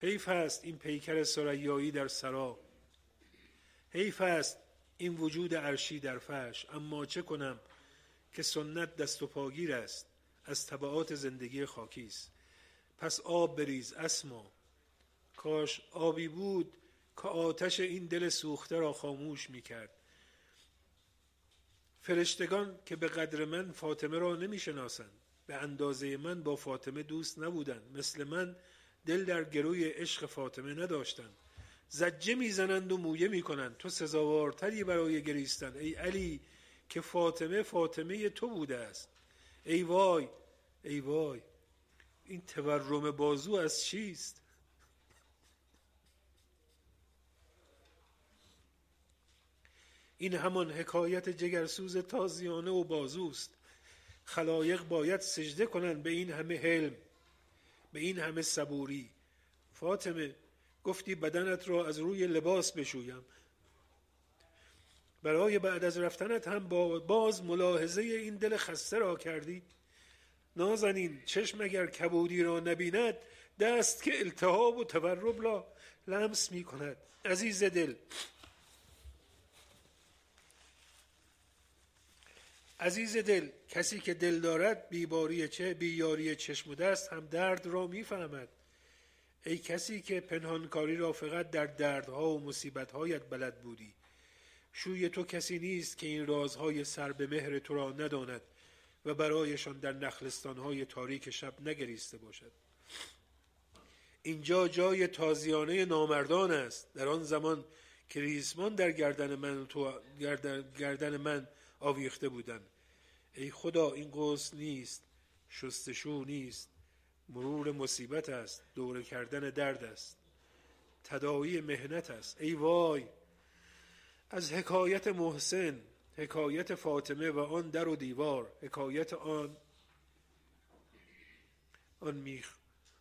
حیف است این پیکر ثریایی در سرا، حیف است این وجود عرشی در فرش. اما چه کنم که سنت دست و پاگیر است، از تبعات زندگی خاکی است. پس آب بریز اسما، کاش آبی بود که آتش این دل سوخته را خاموش می کرد. فرشتگان که به قدر من فاطمه را نمی شناسند، به اندازه من با فاطمه دوست نبودند، مثل من دل در گروی عشق فاطمه نداشتند. زجه می زنند و مویه می کنند تو سزاوارتری برای گریستن ای علی که فاطمه فاطمه تو بوده است. ای وای ای وای، این تورم بازو از چیست؟ این همان حکایت جگرسوز تازیانه و بازوست. خلایق باید سجده کنند به این همه حلم، به این همه صبوری. فاطمه گفتی بدنت را از روی لباس بشویم، برای بعد از رفتنت هم باز ملاحظه این دل خسته را کردی. نازنین چشم اگر کبودی را نبیند، دست که التهاب و تورم را لمس می کند. عزیز دل، عزیز دل، کسی که دل دارد بیاری چشم و دست هم درد را می فهمد. ای کسی که پنهانکاری را فقط در دردها و مصیبتهایت بلد بودی، شوی تو کسی نیست که این رازهای سر به مهر تو را نداند و برایشان در نخلستانهای تاریک شب نگریسته باشد. اینجا جای تازیانه نامردان است. در آن زمان که ریسمان در گردن من آویخته بودند. ای خدا، این غسل نیست، شستشو نیست، مرور مصیبت است، دوره کردن درد است، تداوی مهنت است. ای وای از حکایت محسن، حکایت فاطمه و آن در و دیوار، حکایت آن میخ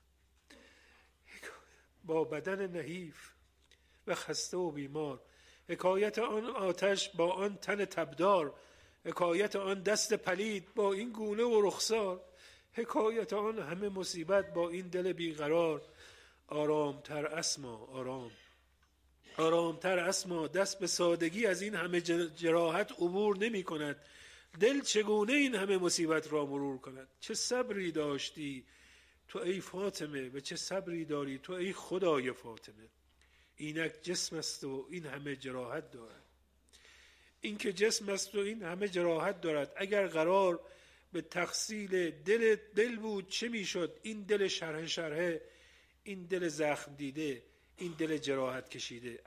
با بدن نحیف و خسته و بیمار، حکایت آن آتش با آن تن تبدار، حکایت آن دست پلید با این گونه و رخسار، حکایت آن همه مصیبت با این دل بیقرار. آرامتر اسما، آرامتر اسما، دست به سادگی از این همه جراحت عبور نمی کند. دل چگونه این همه مصیبت را مرور کند؟ چه صبری داشتی تو ای فاطمه و چه صبری داری تو ای خدای فاطمه. اینک جسم است و این همه جراحت دارد. این که جسم است و این همه جراحت دارد، اگر قرار به تغسیل دل بود چه میشد؟ این دل شرحه، این دل زخم دیده، این دل جراحت کشیده.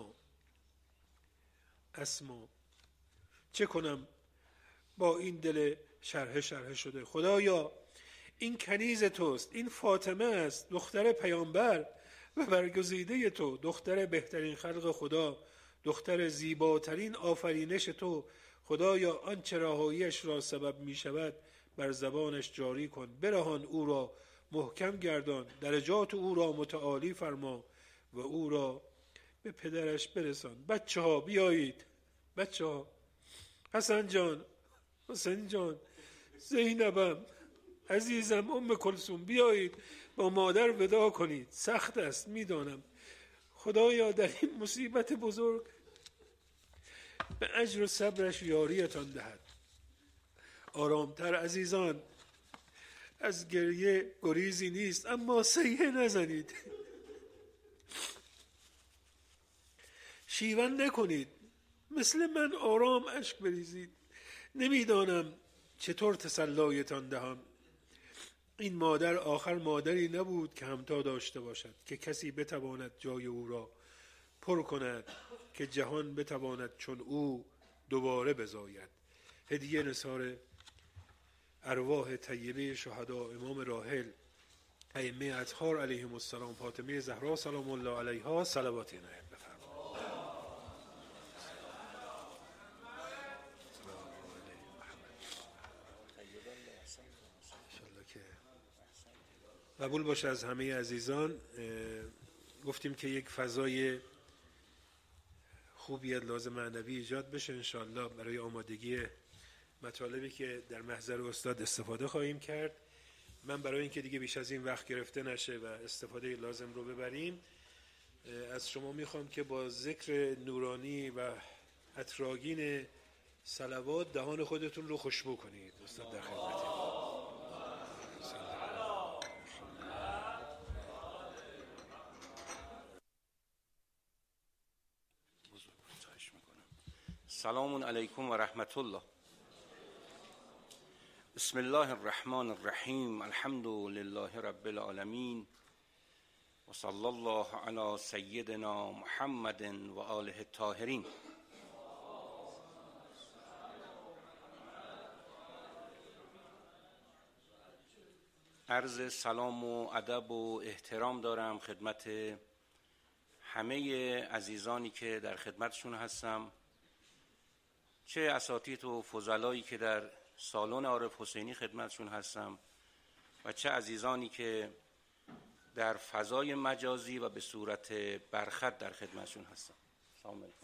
اسما چه کنم با این دل شرحه شده؟ خدایا این کنیز توست، این فاطمه است، دختر پیامبر و برگزیده تو، دختر بهترین خلق خدا، دختر زیباترین آفرینش تو. خدایا آنچه رهاییش را سبب می شود بر زبانش جاری کن، برهان او را محکم گردان، درجات او را متعالی فرما و او را به پدرش برسان. بچه ها بیایید، بچه ها، حسن جان، حسین جان، زینبم، عزیزم، ام کلثوم، بیایید با مادر ودا کنید. سخت است میدانم. خدایا در این مصیبت بزرگ به اجر و صبرش یاریتان دهد. آرامتر عزیزان، از گریه گریزی نیست، اما سیه نزنید، شیون نکنید، مثل من آرام اشک بریزید. نمیدانم چطور تسلایتان دهم. این مادر آخر مادری نبود که همتا داشته باشد، که کسی بتواند جای او را پر کند، که جهان بتواند چون او دوباره بزاید. هدیه نثار ارواح طیبه شهدا، امام راحل، ائمه اطهار علیهم السلام، فاطمه زهرا سلام الله علیها، صلوات الهی بفرمایید. قبول باشه از همه عزیزان. گفتیم که یک فضای خوبی لازم معنوی ایجاد بشه انشالله برای آمادگی مطالبی که در محضر استاد استفاده خواهیم کرد من برای اینکه دیگه بیش از این وقت گرفته نشه و استفاده لازم رو ببریم، از شما میخوام که با ذکر نورانی و عطرآگین صلوات دهان خودتون رو خوشبو کنید. استاد در خدمتید. سلام علیکم و رحمت الله. بسم الله الرحمن الرحیم. الحمد لله رب العالمین و صلی الله علی سیدنا محمد و آله الطاهرین. عرض سلام و ادب و احترام دارم خدمت همه عزیزانی که در خدمتشون هستم، چه اساتید و فضلایی که در سالن عارف حسینی خدمتشون هستم و چه عزیزانی که در فضای مجازی و به صورت برخط در خدمتشون هستم. سلام علیکم.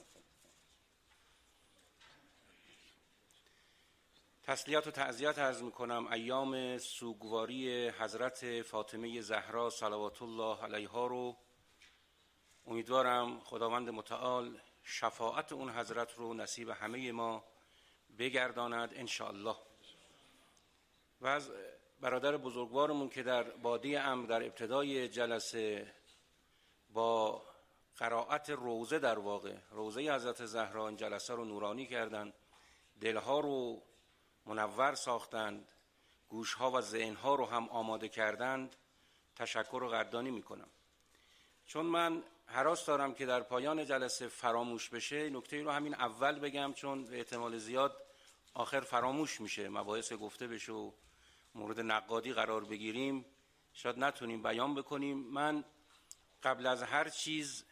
تسلیت و تعزیت عرض میکنم ایام سوگواری حضرت فاطمه زهرا صلوات الله علیها رو. امیدوارم خداوند متعال شفاعت اون حضرت رو نصیب همه ما بگرداند انشاءالله. و از برادر بزرگوارمون که در بادی امر در ابتدای جلسه با قرائت روضه، در واقع روضه حضرت زهرا، این جلسه رو نورانی کردند، دلها رو منور ساختند، گوشها و ذهنها رو هم آماده کردند، تشکر و قدردانی میکنم. چون من هراس دارم که در پایان جلسه فراموش بشه، نکته رو همین اول بگم، چون به احتمال زیاد آخر فراموش میشه، مباحث گفته بشه و مورد نقادی قرار بگیریم، شاید نتونیم بیان بکنیم. من قبل از هر چیز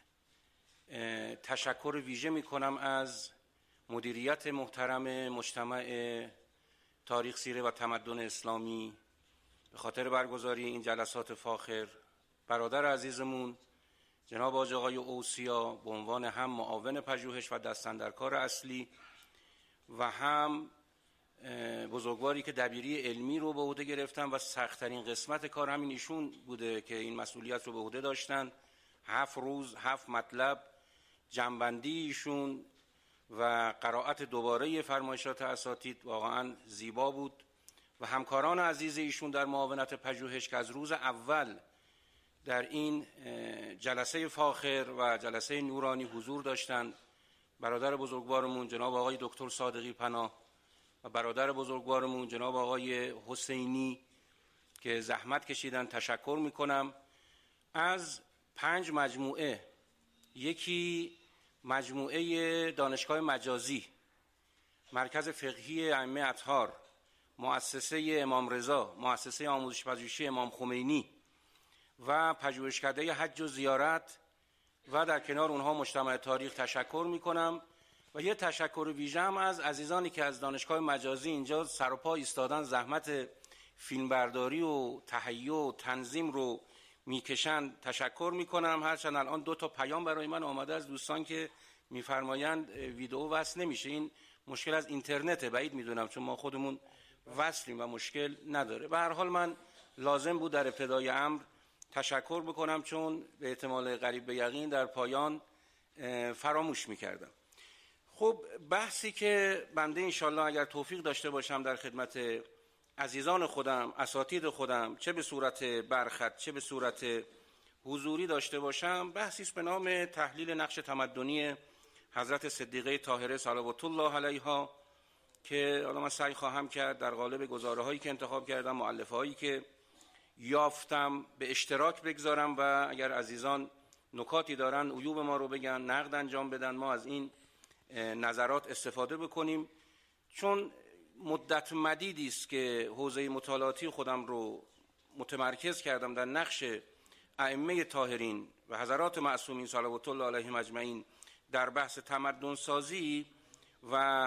تشکر ویژه میکنم از مدیریت محترم مجتمع تاریخ، سیره و تمدن اسلامی به خاطر برگزاری این جلسات فاخر. برادر عزیزمون جناب حاج آقای اوصیا به عنوان هم معاون پژوهش و دستاندرکار اصلی و هم بزرگواری که دبیری علمی رو به عهده گرفتن و سخت‌ترین قسمت کار همین ایشون بوده که این مسئولیت رو به عهده داشتن. 7 روز 7 مطلب جنبندی ایشون و قرائت دوباره فرمایشات اساتید واقعا زیبا بود و همکاران عزیز ایشون در معاونت پژوهش که از روز اول در این جلسه فاخر و جلسه نورانی حضور داشتند. برادر بزرگوارمون جناب آقای دکتر صادقی پناه و برادر بزرگوارمون جناب آقای حسینی که زحمت کشیدن، تشکر میکنم. از 5 مجموعه، یکی مجموعه دانشگاه مجازی، مرکز فقهی ائمه اطهار، مؤسسه امام رضا، مؤسسه آموزش پژوهشی امام خمینی و پژوهشکده حج و زیارت و در کنار اونها مجتمع تاریخ تشکر میکنم. و یه تشکر ویژه هم از عزیزانی که از دانشگاه مجازی اینجا سر و پا ایستادن، زحمت فیلمبرداری و تهیه و تنظیم رو میکشن، تشکر میکنم. هرچند الان 2 تا پیام برای من آمده از دوستان که میفرمایند ویدئو وصل نمیشه. این مشکل از اینترنته، بعید میدونم، چون ما خودمون وصلیم و مشکل نداره. به هر حال من لازم بود در ابتدای امر تشکر بکنم، چون به احتمال قریب به یقین در پایان فراموش میکردم. خب بحثی که بنده انشالله اگر توفیق داشته باشم در خدمت عزیزان خودم، اساتید خودم، چه به صورت برخط چه به صورت حضوری داشته باشم، بحثی است به نام تحلیل نقش تمدنی حضرت صدیقه طاهره صلوات الله علیها که حالا من سعی خواهم کرد در قالب گزاره هایی که انتخاب کردم، مؤلفه هایی که یافتم به اشتراک بگذارم و اگر عزیزان نکاتی دارن عیوب ما رو بگن، نقد انجام بدن، ما از این نظرات استفاده بکنیم. چون مدت مدیدی است که حوزه مطالعاتی خودم رو متمرکز کردم در نقش ائمه طاهرین و حضرات معصومین صلوات الله علیهم اجمعین در بحث تمدن سازی و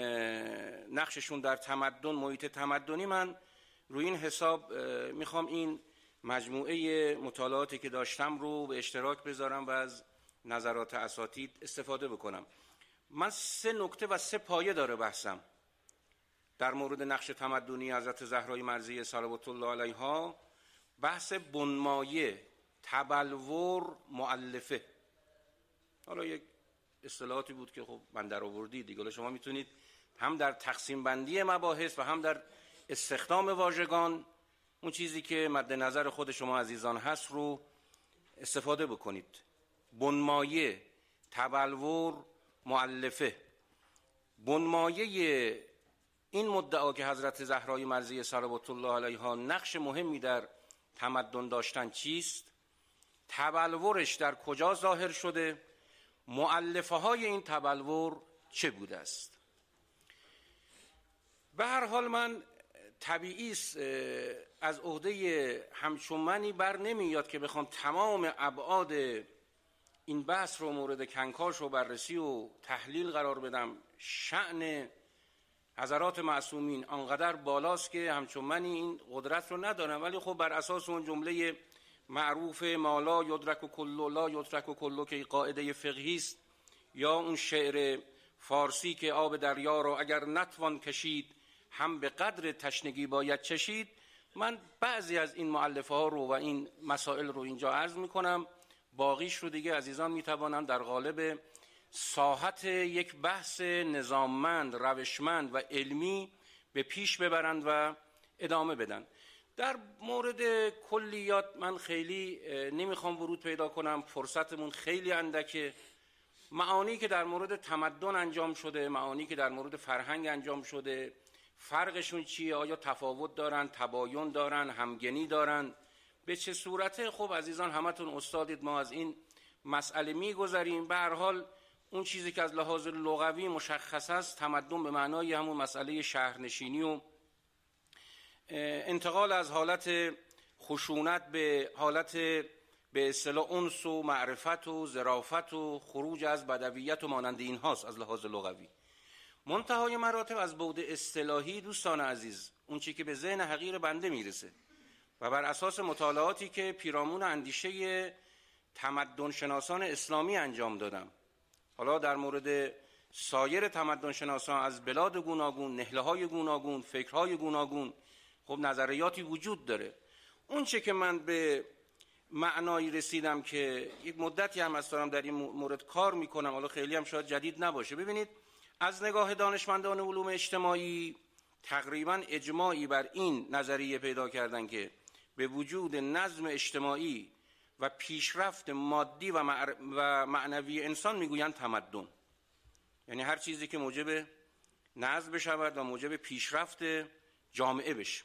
نقششون در تمدن، محیط تمدنی. من روی این حساب میخوام این مجموعه مطالعاتی که داشتم رو به اشتراک بذارم و از نظرات اساتید استفاده بکنم. من 3 نکته و 3 پایه داره بحثم. در مورد نقش تمدنی حضرت زهرای مرضیه صلوات الله علیها بحث بنمایه، تبلور، مؤلفه. حالا یک اصطلاحاتی بود که خب من در آوردی دیگه، شما میتونید هم در تقسیم بندی مباحث و هم در استخدام واژگان اون چیزی که مد نظر خود شما عزیزان هست رو استفاده بکنید. بنمایه، تبلور، مؤلفه. بنمایه این مدعا که حضرت زهرای مرضیه صلوات الله علیها نقش مهمی در تمدن داشتن چیست؟ تبلورش در کجا ظاهر شده؟ مؤلفه های این تبلور چه بوده است؟ به هر حال من طبیعی است از عهده همچون منی بر نمیاد که بخوام تمام ابعاد این بحث رو مورد کنکاش و بررسی و تحلیل قرار بدم. شأن حضرات معصومین آنقدر بالاست که همچون منی این قدرت رو ندارم، ولی خب بر اساس اون جمله معروف ما لا یدرک کل لا یترک کل که قاعده فقهی است، یا اون شعر فارسی که آب دریا رو اگر نتوان کشید هم به قدر تشنگی باید چشید. من بعضی از این مؤلفه ها رو و این مسائل رو اینجا عرض میکنم، باقیش رو دیگه عزیزان میتوانند در قالب ساحت یک بحث نظاممند، روشمند و علمی به پیش ببرند و ادامه بدن. در مورد کلیات من خیلی نمیخوام ورود پیدا کنم، فرصتمون خیلی اندکه. معانی که در مورد تمدن انجام شده، معانی که در مورد فرهنگ انجام شده، فرقشون چیه؟ آیا تفاوت دارن، تباین دارن، همگنی دارن؟ به چه صورته؟ خب عزیزان همتون استادید، ما از این مسئله میگذریم. به هر حال اون چیزی که از لحاظ لغوی مشخص است، تمدن به معنای همون مسئله شهرنشینی و انتقال از حالت خشونت به حالت به اصطلاح انس و معرفت و ظرافت و خروج از بدویت و مانند این هاست از لحاظ لغوی. منتهای مراتب از بعد اصطلاحی دوستان عزیز، اون چیزی که به ذهن حقیر بنده میرسه و بر اساس مطالعاتی که پیرامون اندیشه تمدن شناسان اسلامی انجام دادم، حالا در مورد سایر تمدن شناسان از بلاد گوناگون، نهله‌های گوناگون، فکرهای گوناگون، خب نظریاتی وجود داره. اون چه که من به معنایی رسیدم که یک مدتی هم از دارم در این مورد کار میکنم، حالا خیلی هم شاید جدید نباشه. ببینید، از نگاه دانشمندان علوم اجتماعی تقریبا اجماعی بر این نظریه پیدا کردن که به وجود نظم اجتماعی و پیشرفت مادی و معنوی انسان میگویند تمدن. یعنی هر چیزی که موجب نظم بشود و موجب پیشرفت جامعه بشه.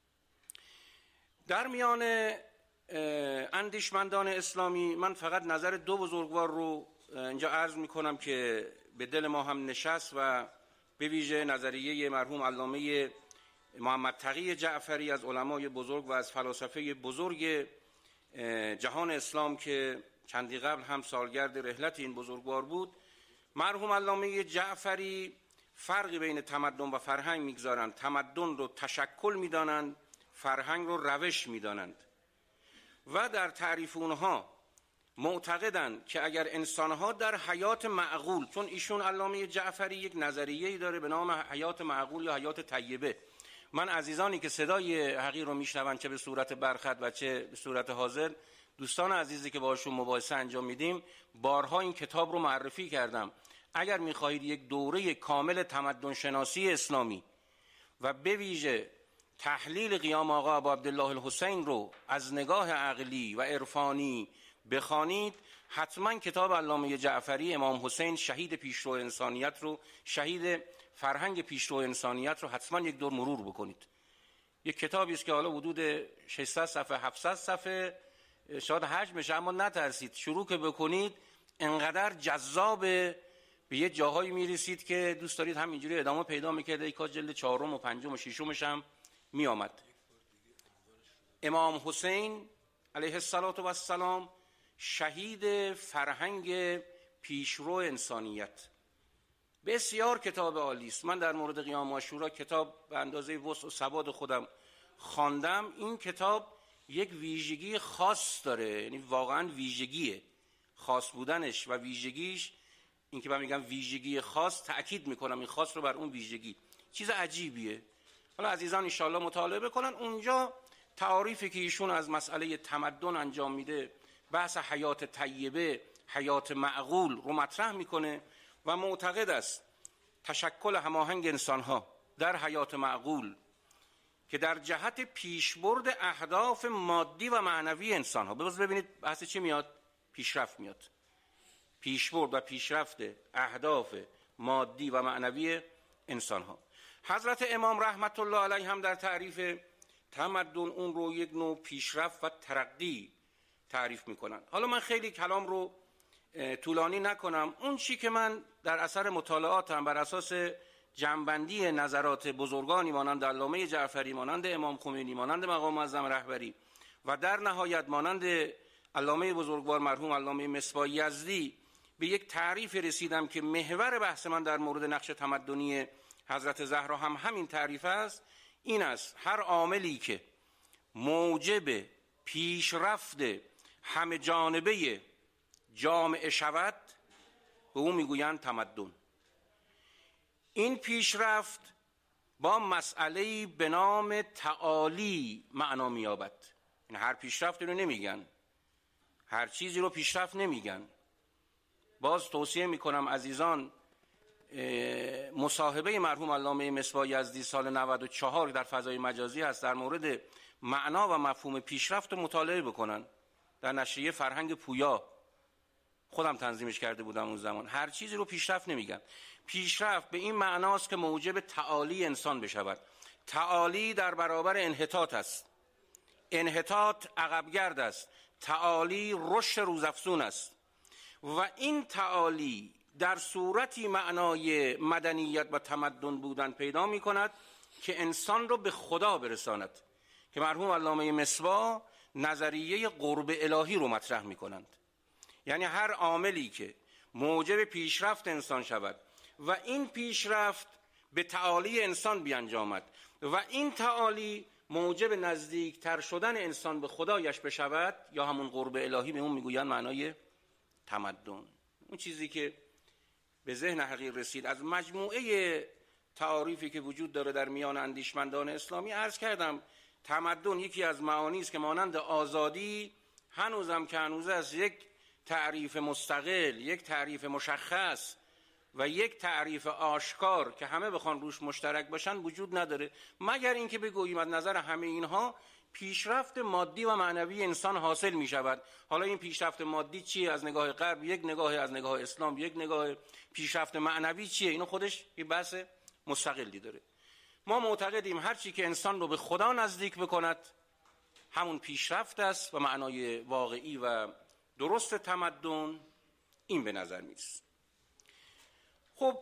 در میان اندیشمندان اسلامی من فقط نظر دو بزرگوار رو اینجا عرض میکنم که به دل ما هم نشست و به ویژه نظریه مرحوم علامه محمد تقی جعفری از علمای بزرگ و از فلاسفه بزرگ جهان اسلام که چندی قبل هم سالگرد رحلت این بزرگوار بود. مرحوم علامه جعفری فرقی بین تمدن و فرهنگ میگذارند. تمدن رو تشکل میدانند، فرهنگ رو روش میدانند و در تعریف اونها معتقدند که اگر انسانها در حیات معقول، چون ایشون علامه جعفری یک نظریه‌ای داره به نام حیات معقول یا حیات طیبه. من عزیزانی که صدای حقیر رو میشنوند چه به صورت برخط و چه به صورت حاضر، دوستان عزیزی که باشون مباحثه انجام میدیم، بارها این کتاب رو معرفی کردم. اگر میخواهید یک دوره کامل تمدن شناسی اسلامی و به ویژه تحلیل قیام آقا ابو عبدالله الحسین رو از نگاه عقلی و عرفانی بخوانید، حتما کتاب علامه جعفری امام حسین شهید پیشرو انسانیت رو، شهید فرهنگ پیشرو انسانیت رو حتما یک دور مرور بکنید. یک کتابی است که حالا حدود 600 صفحه 700 صفحه شاید حجمش، اما نترسید شروع که بکنید انقدر جذاب به یه جاهایی میرسید که دوست دارید همینجوری ادامه پیدا میکرد. ای کاش جلد 4 و 5 و 6 هم می آمد. امام حسین علیه السلام شهید فرهنگ پیشرو انسانیت. بسیار کتاب عالی است. من در مورد قیام عاشورا کتاب به اندازه وسع و سواد خودم خواندم. این کتاب یک ویژگی خاص داره، یعنی واقعا ویژگیه، خاص بودنش و ویژگیش، این که من میگم ویژگی خاص، تأکید میکنم این خاص رو بر اون ویژگی. چیز عجیبیه. حالا عزیزان انشاءالله مطالعه بکنن، اونجا تعاریفی که ایشون از مسئله تمدن انجام میده، بحث حیات طیبه، حیات معقول رو مطرح میکنه و معتقد است تشکل هماهنگ انسانها در حیات معقول که در جهت پیشبرد اهداف مادی و معنوی انسانها، ببینید بحث چی میاد؟ پیشرفت میاد. پیشبرد و پیشرفت اهداف مادی و معنوی انسانها. حضرت امام رحمت الله علیه هم در تعریف تمدن اون رو یک نوع پیشرفت و ترقی تعریف میکنن. حالا من خیلی کلام رو طولانی نکنم. اون چی که من در اثر مطالعاتم بر اساس جمع‌بندی نظرات بزرگانی مانند علامه جعفری، مانند امام خمینی، مانند مقام معظم رهبری و در نهایت مانند علامه بزرگوار مرحوم علامه مصباح یزدی به یک تعریف رسیدم که محور بحث من در مورد نقش تمدنی حضرت زهرا هم همین تعریف است. این است هر عاملی که موجب پیشرفت همه جانبه جامعه شود به اون میگویند تمدن. این پیشرفت با مسئله‌ای به نام تعالی معنا می‌یابد. این هر پیشرفتی رو نمیگن، هر چیزی رو پیشرفت نمیگن. باز توصیه میکنم عزیزان مصاحبه مرحوم علامه مصباح یزدی سال 94 در فضای مجازی هست، در مورد معنا و مفهوم پیشرفت رو مطالعه بکنن، در نشریه فرهنگ پویا، خودم تنظیمش کرده بودم اون زمان. هر چیزی رو پیشرفت نمیگن. پیشرفت به این معناست که موجب تعالی انسان بشود. تعالی در برابر انحطاط است، انحطاط عقبگرد است، تعالی رشد روزافزون است و این تعالی در صورتی معنای مدنیت و تمدن بودن پیدا می کند که انسان رو به خدا برساند، که مرحوم علامه مصباح نظریه قرب الهی رو مطرح می کنند. یعنی هر عاملی که موجب پیشرفت انسان شود و این پیشرفت به تعالی انسان بیانجامد و این تعالی موجب نزدیکتر شدن انسان به خدایش بشود، یا همون قرب الهی به اون میگویند معنای تمدن. اون چیزی که به ذهن حقیر رسید از مجموعه تعاریفی که وجود داره در میان اندیشمندان اسلامی، عرض کردم تمدن یکی از معانی است که مانند آزادی هنوزم که هنوز است یک تعریف مستقل، یک تعریف مشخص و یک تعریف آشکار که همه بخوان روش مشترک باشن وجود نداره، مگر اینکه بگوییم از نظر همه اینها پیشرفت مادی و معنوی انسان حاصل می شود. حالا این پیشرفت مادی چیه از نگاه غرب، یک نگاه از نگاه اسلام یک نگاه، پیشرفت معنوی چیه، اینو خودش یه بحث مستقلی داره. ما معتقدیم هر چی که انسان رو به خدا نزدیک بکند همون پیشرفت است و معنای واقعی و درست تمدن این به نظر میرسه. خب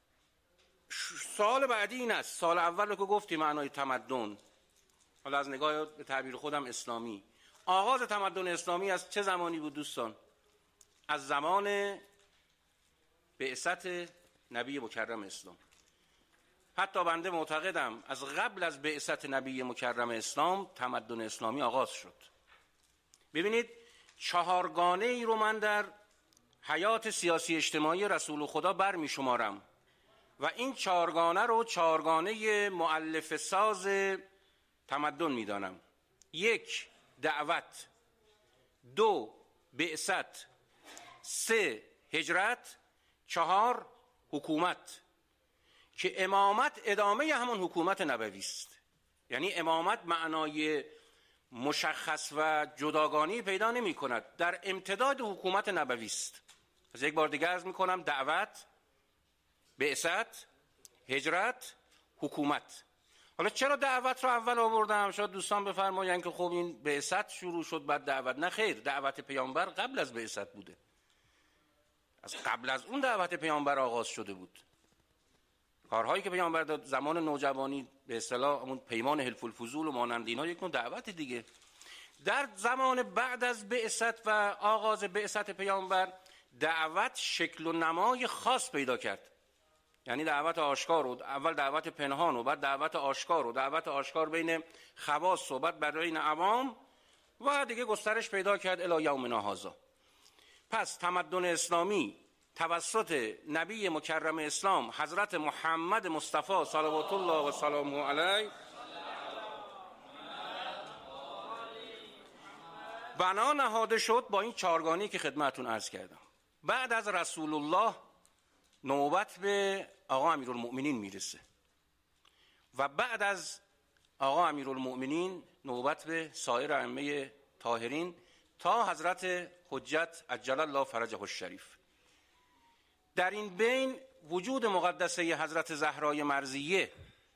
سوال بعدی این است، سال اول که گفتیم معنای تمدن، حالا از نگاه به تعبیر خودم اسلامی، آغاز تمدن اسلامی از چه زمانی بود دوستان؟ از زمان بعثت نبی مکرم اسلام. حتی بنده معتقدم از قبل از بعثت نبی مکرم اسلام تمدن اسلامی آغاز شد. ببینید چهارگانه ای رو من در حیات سیاسی اجتماعی رسول خدا برمی شمارم و این چهارگانه رو چهارگانه مؤلفه ساز تمدن می دانم. 1 دعوت، 2 بعثت، 3 هجرت، 4 حکومت، که امامت ادامه همون حکومت نبوی است. یعنی امامت معنای مشخص و جداگانه پیدا نمی کند، در امتداد حکومت نبوی است. از یک بار دیگه عرض می کنم، دعوت، بعثت، هجرت، حکومت. حالا چرا دعوت رو اول آوردم؟ شاید دوستان بفرمایند که خب این بعثت شروع شد بعد دعوت. نه خیر، دعوت پیامبر قبل از بعثت بوده، از قبل از اون دعوت پیامبر آغاز شده بود. کارهایی که پیامبر داد زمان نوجوانی، به اصطلاح اون پیمان حلف الفضول و مانند اینا، یک نوع دعوت دیگه. در زمان بعد از بعثت و آغاز بعثت پیامبر دعوت شکل و نمای خاص پیدا کرد. یعنی دعوت آشکار رو، اول دعوت پنهان و بعد دعوت آشکار و دعوت آشکار بین خواص و بعد بین عوام و دیگه گسترش پیدا کرد الی یومنا هذا. پس تمدن اسلامی توسط نبی مکرم اسلام حضرت محمد مصطفی صلوات الله و سلامه علیه بنا نهاده شد با این چهارگانی که خدمتتون عرض کردم. بعد از رسول الله نوبت به آقا امیرالمؤمنین میرسه و بعد از آقا امیرالمؤمنین نوبت به سایر ائمه طاهرین تا حضرت حجت عجل الله فرجه الشریف. در این بین وجود مقدسه حضرت زهرای مرضیه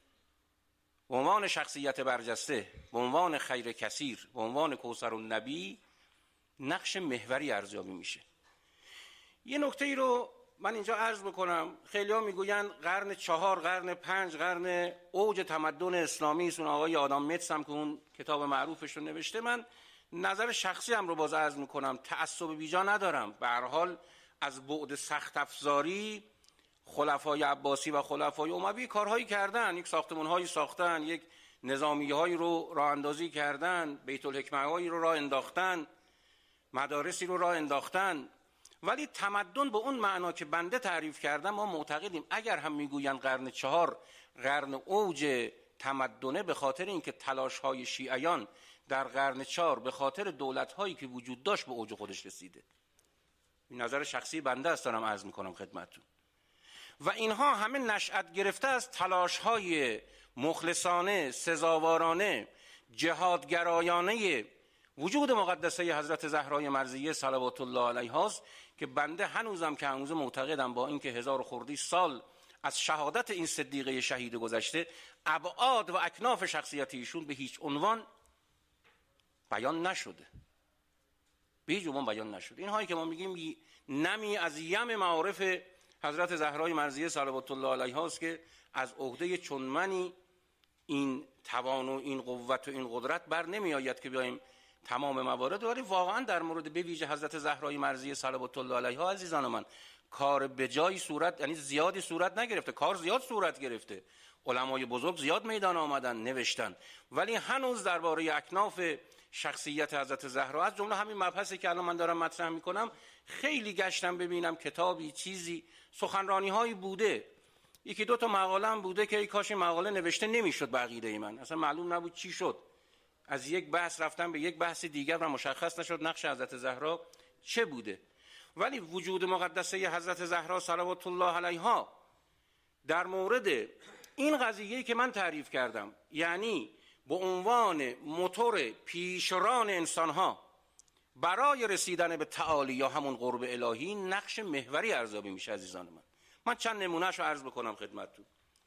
به عنوان شخصیت برجسته، به عنوان خیر کثیر، به عنوان کوثر النبی نقش محوری ارزیابی میشه. یه نکته ای رو من اینجا عرض بکنم. خیلی ها میگوین قرن 4، قرن 5، قرن اوج تمدن اسلامی است. اون آقای آدام متس هم که اون کتاب معروفش رو نوشته. من نظر شخصی هم رو باز عرض میکنم، تعصب بیجا ندارم. به هر حال از بعد سخت افزاری خلفای عباسی و خلفای اموی کارهایی کردن، یک ساختمان‌هایی ساختن، یک نظامیه‌هایی رو راه اندازی کردن، بیت الحکمه‌هایی رو راه انداختن، مدارسی رو راه انداختن. ولی تمدن به اون معنا که بنده تعریف کردم ما معتقدیم اگر هم میگویند قرن 4 قرن اوج تمدنه، به خاطر اینکه تلاش‌های شیعیان در قرن 4 به خاطر دولت‌هایی که وجود داشت به اوج خودش رسیده. این نظر شخصی بنده است دارم عرض میکنم خدمتتون. و اینها همه نشأت گرفته از تلاش‌های مخلصانه، سزاوارانه، جهادگرایانه وجود مقدسه حضرت زهرای مرضیه صلوات الله علیها است که بنده هنوزم که هنوز معتقدم با اینکه 1000 خردی سال از شهادت این صدیقه شهید گذشته، ابعاد و اکناف شخصیت ایشون به هیچ عنوان بیان نشده. به هیچ عنوان بیان نشده. اینهایی که ما میگیم نمی از یم معارف حضرت زهرای مرضیه صلوات الله علیها است که از عهده چون منی این توان و این قوت و این قدرت بر نمی آید که بیایم تمام موارد. ولی واقعا در مورد به ویژه حضرت زهرای مرضیه صلوات الله علیها عزیزان من کار به جای صورت، یعنی زیادی صورت نگرفته، کار زیاد صورت گرفته، علمای بزرگ زیاد میدان آمدن نوشتن، ولی هنوز درباره اکناف شخصیت حضرت زهرا از جمله همین مبحثی که الان من دارم مطرح میکنم خیلی گشتم ببینم کتابی چیزی سخنرانی هایی بوده، یکی دو تا مقاله هم بوده که ای کاش این مقاله نوشته نمیشد به عقیده من، اصلا معلوم نبود چی شد. از یک بحث رفتم به یک بحث دیگر و مشخص نشد نقش حضرت زهرا چه بوده. ولی وجود مقدسه حضرت زهرا صلوات الله علیها در مورد این قضیه‌ای که من تعریف کردم، یعنی به عنوان موتور پیشران انسان‌ها برای رسیدن به تعالی یا همون قرب الهی نقش محوری ارزیابی میشه عزیزان من. من چند نمونهشو عرض بکنم خدمتتون.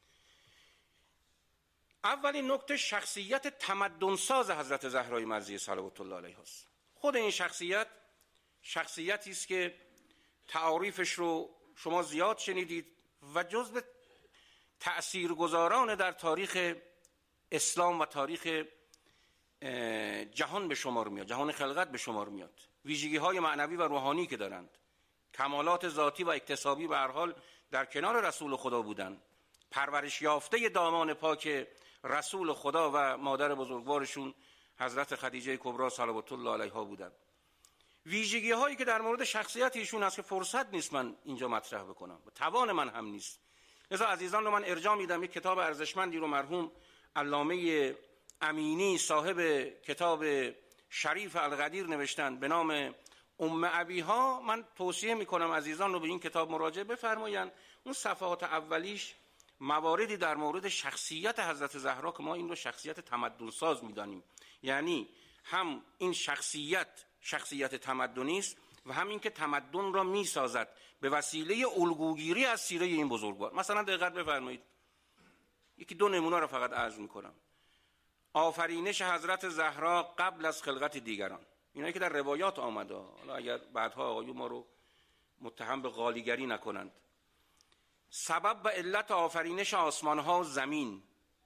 اولین نکته شخصیت تمدنساز حضرت زهرای مرضیه صلوات الله علیها است. خود این شخصیتی است که تعاریفش رو شما زیاد شنیدید و جزو تأثیرگذاران در تاریخ اسلام و تاریخ جهان به شمار میاد، جهان خلقت به شمار میاد. ویژگی‌های معنوی و روحانی که دارند، کمالات ذاتی و اکتسابی به هر حال در کنار رسول خدا بودند، پرورش یافته دامان پاک رسول خدا و مادر بزرگوارشون حضرت خدیجه کبری صلوات الله علیها بودند. ویژگی هایی که در مورد شخصیت ایشون هست که فرصت نیست من اینجا مطرح بکنم، توان من هم نیست. لذا عزیزان رو من ارجاع میدم یک کتاب ارزشمندی رو مرحوم علامه امینی صاحب کتاب شریف القدیر نوشتن به نام ابیها. من توصیه میکنم عزیزان رو به این کتاب مراجعه بفرمایند. اون صفحات اولیش مواردی در مورد شخصیت حضرت زهرا که ما این رو شخصیت تمدن ساز میدانیم، یعنی هم این شخصیت تمدنی است و هم این که تمدن را میسازد به وسیله الگوگیری از سیره این بزرگوار. مثلا دقت بفرمایید، یکی دو نمونه را فقط عرض میکنم. آفرینش حضرت زهرا قبل از خلقت دیگران، اینایی که در روایات آمده، حالا اگر بعدها آقایون ما رو متهم به غالیگری نکنند. سبب و علت آفرینش آسمانها و زمین،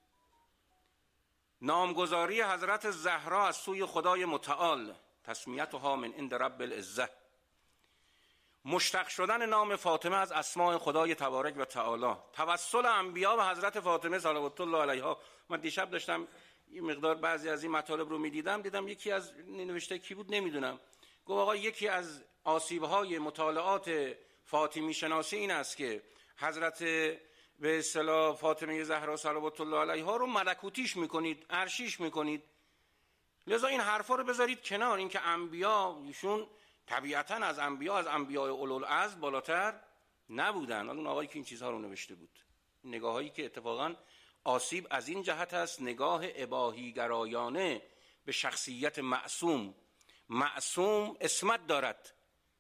نامگذاری حضرت زهرا از سوی خدای متعال، تسمیتها من عند رب العزه، مشتق شدن نام فاطمه از اسماء خدای تبارک و تعالی، توسل انبیا به حضرت فاطمه صلوات الله علیها. من دیشب داشتم یه مقدار بعضی از این مطالب رو دیدم یکی از نوشته کی بود نمیدونم، گفت آقا یکی از آسیب‌های مطالعات فاطمی شناسی این است که حضرت به اصطلاح فاطمه زهرا صلوات الله علیها رو ملکوتیش میکنید، عرشیش میکنید. لذا این حرفا رو بذارید کنار. این که انبیا ایشون طبیعتاً از انبیاء اولوالعزم بالاتر نبودن. اون آقایی که این چیزها رو نوشته بود، نگاهایی که اتفاقاً آسیب از این جهت است، نگاه اباحی گرایانه به شخصیت معصوم. معصوم عصمت دارد،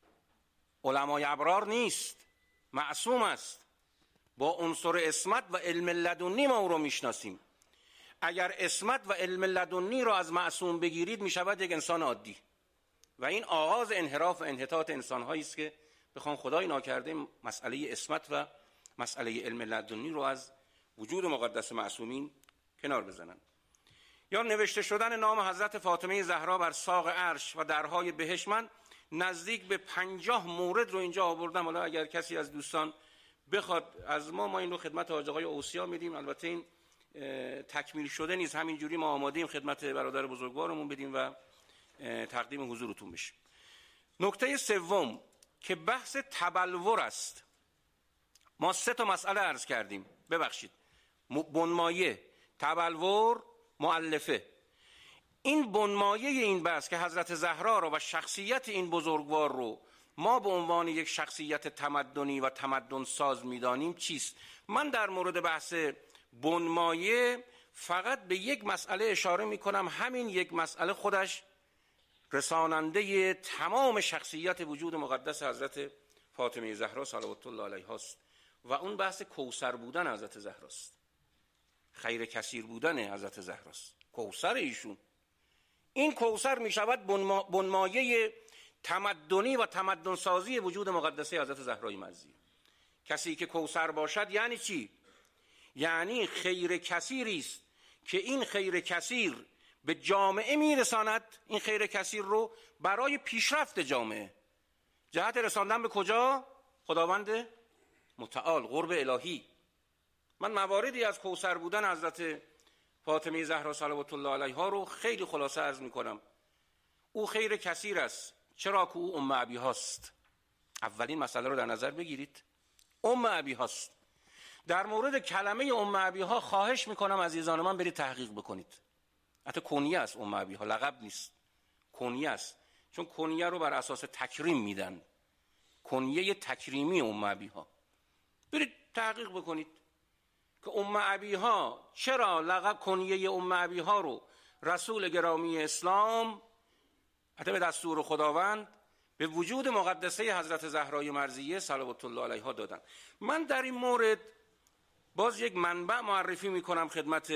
علمای ابرار نیست، معصوم است. با عنصر عصمت و علم لدنی ما او رو میشناسیم. اگر عصمت و علم لدنی رو از معصوم بگیرید میشود یک انسان عادی، و این آغاز انحراف و انحطاط انسان‌هایی است که بخوان خدای ناکرده مسئله عصمت و مسئله علم لدنی رو از وجود مقدس معصومین کنار بزنن. یا نوشته شدن نام حضرت فاطمه زهرا بر ساق عرش و درهای بهشت، من نزدیک به 50 مورد رو اینجا آوردم. حالا اگر کسی از دوستان بخواد از ما این رو خدمت حاج آقای اوصیا میدیم. البته این تکمیل شده نیست، همینجوری ما آماده‌ایم خدمت برادر بزرگوارمون بدیم و تقدیم حضورتون بشیم. نکته سوم که بحث تبلور است. ما 3 مسئله عرض کردیم، ببخشید، بنمایه، تبلور، مؤلفه. این بنمایه این بحث که حضرت زهرا رو و شخصیت این بزرگوار رو ما به عنوان یک شخصیت تمدنی و تمدن ساز میدانیم چیست؟ من در مورد بحث بنمایه فقط به یک مسئله اشاره میکنم. همین یک مسئله خودش رساننده تمام شخصیت وجود مقدس حضرت فاطمه زهرا صلوات الله علیها است، و اون بحث کوثر بودن حضرت زهراست، خیر کثیر بودن حضرت زهراست. کوثر ایشون، این کوثر می شود بنمایه تمدنی و تمدن سازی وجود مقدسه حضرت زهرای مرضیه. کسی که کوثر باشد یعنی چی؟ یعنی خیر کثیری است که این خیر کثیر به جامعه میرساند. این خیر کثیر رو برای پیشرفت جامعه، جهت رساندن به کجا؟ خداوند متعال، قرب الهی. من مواردی از کوثر بودن حضرت فاطمه زهرا صلوات الله علیها رو خیلی خلاصه عرض میکنم. او خیر کثیر است چرا که او ام ابی هاست. اولین مسئله رو در نظر بگیرید، ام ابی هاست. در مورد کلمه ام ابی ها خواهش میکنم عزیزان من برید تحقیق بکنید. حتی کنیه است ام ابی ها، لقب نیست، کنیه است، چون کنیه رو بر اساس تکریم میدن، کنیه تکریمی ام ابی ها. برید تحقیق بکنید که ام ابی ها چرا لقب کنیه ام ابی ها رو رسول گرامی اسلام حتی به دستور خداوند به وجود مقدسه حضرت زهرای مرضیه صلوات الله علیها دادن. من در این مورد باز یک منبع معرفی میکنم خدمت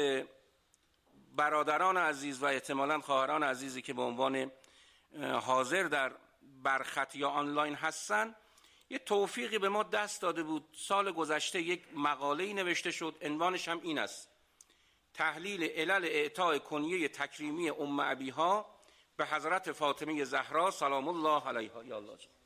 برادران عزیز و احتمالاً خواهران عزیزی که به عنوان حاضر در برخط یا آنلاین هستن. یه توفیقی به ما دست داده بود سال گذشته، یک مقاله‌ای نوشته شد، عنوانش هم این است: تحلیل علل اعطای کنیه تکریمی ام ابیها به حضرت فاطمه زهرا سلام الله علیها. یا الله جان.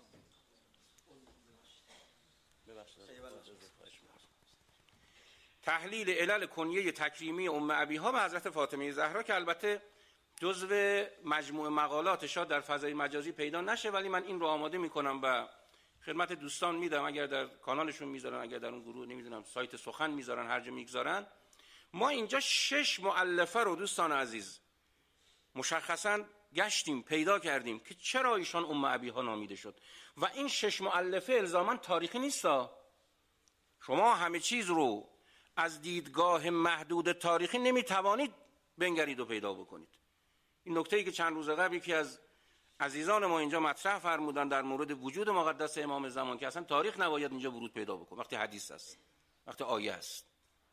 تحلیل علل کنیه تکریمی ام ابیها به حضرت فاطمه زهرا، که البته جزو مجموع مقالاتش در فضای مجازی پیدا نشه، ولی من این رو آماده میکنم و خدمت دوستان میدم، اگر در کانالشون میذارن، اگر در اون گروه نمیدونم سایت سخن میذارن، هر جا میگذارن. ما اینجا 6 مؤلفه رو دوستان عزیز مشخصا گشتیم، پیدا کردیم که چرا ایشان ام ابیها نامیده شد. و این 6 مؤلفه الزاما تاریخی نیستا. شما همه چیز رو از دیدگاه محدود تاریخی نمیتوانید بنگرید و پیدا بکنید. این نکته‌ای که چند روز قبل یکی از عزیزان ما اینجا مطرح فرمودن در مورد وجود مقدس امام زمان، که اصلا تاریخ نباید اینجا ورود پیدا بکنه وقتی حدیث است، وقتی آیه است.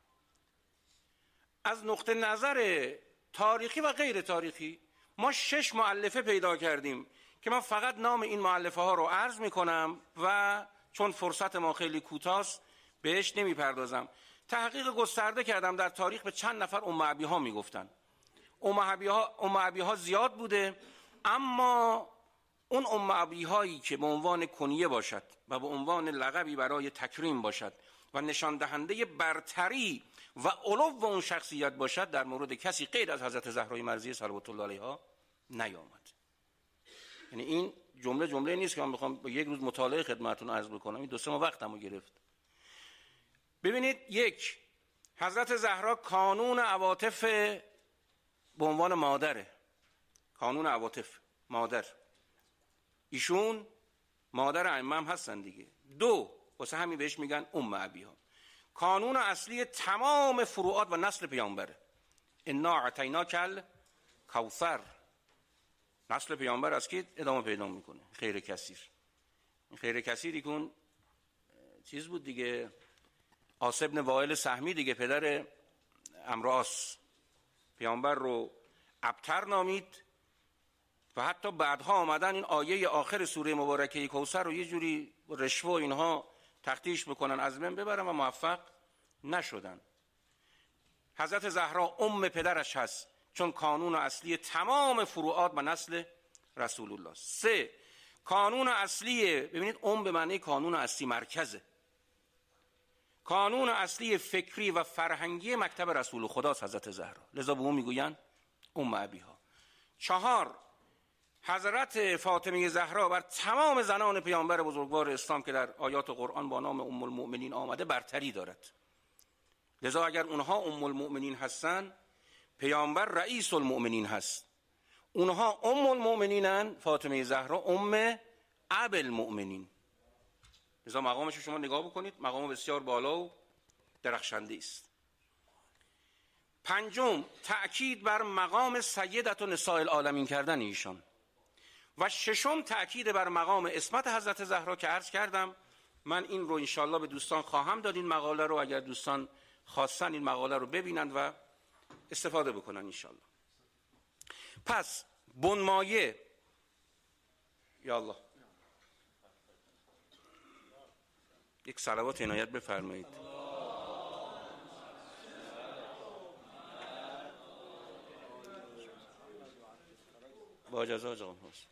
از نقطه نظر تاریخی و غیر تاریخی ما 6 مؤلفه پیدا کردیم که من فقط نام این مؤلفه ها رو عرض میکنم و چون فرصت ما خیلی کوتاست بهش نمیپردازم. تحقیق گسترده کردم در تاریخ، به چند نفر ام ابیها میگفتن. ام ابیها زیاد بوده، اما اون ام ابیهایی که به عنوان کنیه باشد و به عنوان لقبی برای تکریم باشد و نشان دهنده برتری و علو اون شخصیت باشد، در مورد کسی غیر از حضرت زهرای مرضیه صلوات الله علیها نیامد. یعنی این جمله نیست که من بخوام یک روز مطالعه خدمتتون عرض بکنم، این 2-3 ماه وقتمو گرفت. ببینید، یک، حضرت زهرا کانون عواطف به عنوان مادره، کانون عواطف مادر، ایشون مادر ائمه هم هستن دیگه. 2، واسه همین بهش میگن ام ابیها. کانون اصلی تمام فروعات و نسل پیامبره. انا اعطیناک الکوثر، نسل پیامبر از کی ادامه پیدا میکنه؟ خیر کثیر. این خیر کثیری کن چیز بود دیگه، عاص بن وائل سهمی دیگه، پدر عمرو عاص، پیامبر رو ابتر نامید و حتی بعدها آمدن این آیه آخر سوره مبارکه کوثر رو یه جوری رشوه و اینها تختیش بکنن، از بین ببرن و موفق نشدن. حضرت زهرا ام پدرش هست، چون کانون اصلی تمام فروعات و نسل رسول الله. 3، کانون اصلی، ببینید ام به معنی کانون اصلی، مرکزه، کانون اصلی فکری و فرهنگی مکتب رسول خداست حضرت زهرا، لذا به اون میگوین ام ابیها. 4، حضرت فاطمه زهرا بر تمام زنان پیامبر بزرگوار اسلام که در آیات قرآن با نام ام المؤمنین آمده برتری دارد، لذا اگر اونها ام المؤمنین هستن، پیامبر رئیس المؤمنین هست. اونها ام المؤمنینن، فاطمه زهرا ام ابی المؤمنین. لذا مقامش رو شما نگاه بکنید، مقام بسیار بالا و درخشنده است. 5، تأکید بر مقام سیدة نساء العالمین کردن ایشان. و 6، تأکید بر مقام عصمت حضرت زهرا که عرض کردم. من این رو انشالله به دوستان خواهم داد، این مقاله رو، اگر دوستان خواستن این مقاله رو ببینند و استفاده بکنن انشالله. پس بنمایه، یا الله یک صلوات عنایت بفرمایید. با اجازه آقا.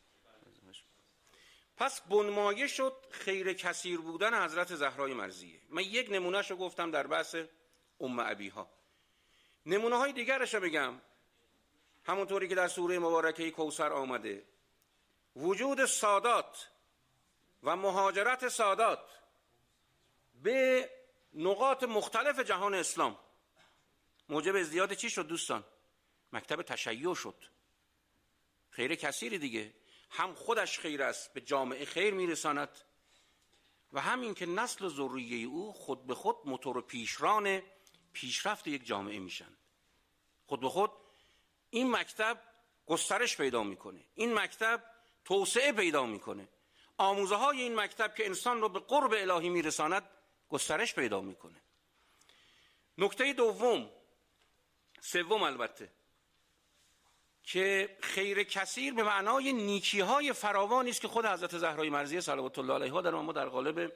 پس بنمایه شد خیر کثیر بودن حضرت زهرای مرضیه. من یک نمونهش رو گفتم در بحث ام ابیها، نمونه های دیگرش رو بگم. همونطوری که در سوره مبارکه کوثر آمده، وجود سادات و مهاجرت سادات به نقاط مختلف جهان اسلام موجب ازدیاد چی شد دوستان؟ مکتب تشیع شد. خیر کثیری دیگه، هم خودش خیر است، به جامعه خیر میرساند، و همین که نسل و ذریه او خود به خود موتور پیشران پیشرفت یک جامعه میشن. خود به خود این مکتب گسترش پیدا میکنه، این مکتب توسعه پیدا میکنه، آموزه های این مکتب که انسان رو به قرب الهی میرساند گسترش پیدا میکنه. نکته دوم، سوم البته، که خیر کثیر به معنای نیکی های فراوانی است که خود حضرت زهرای مرضیه صلوات الله علیها در ما در قالب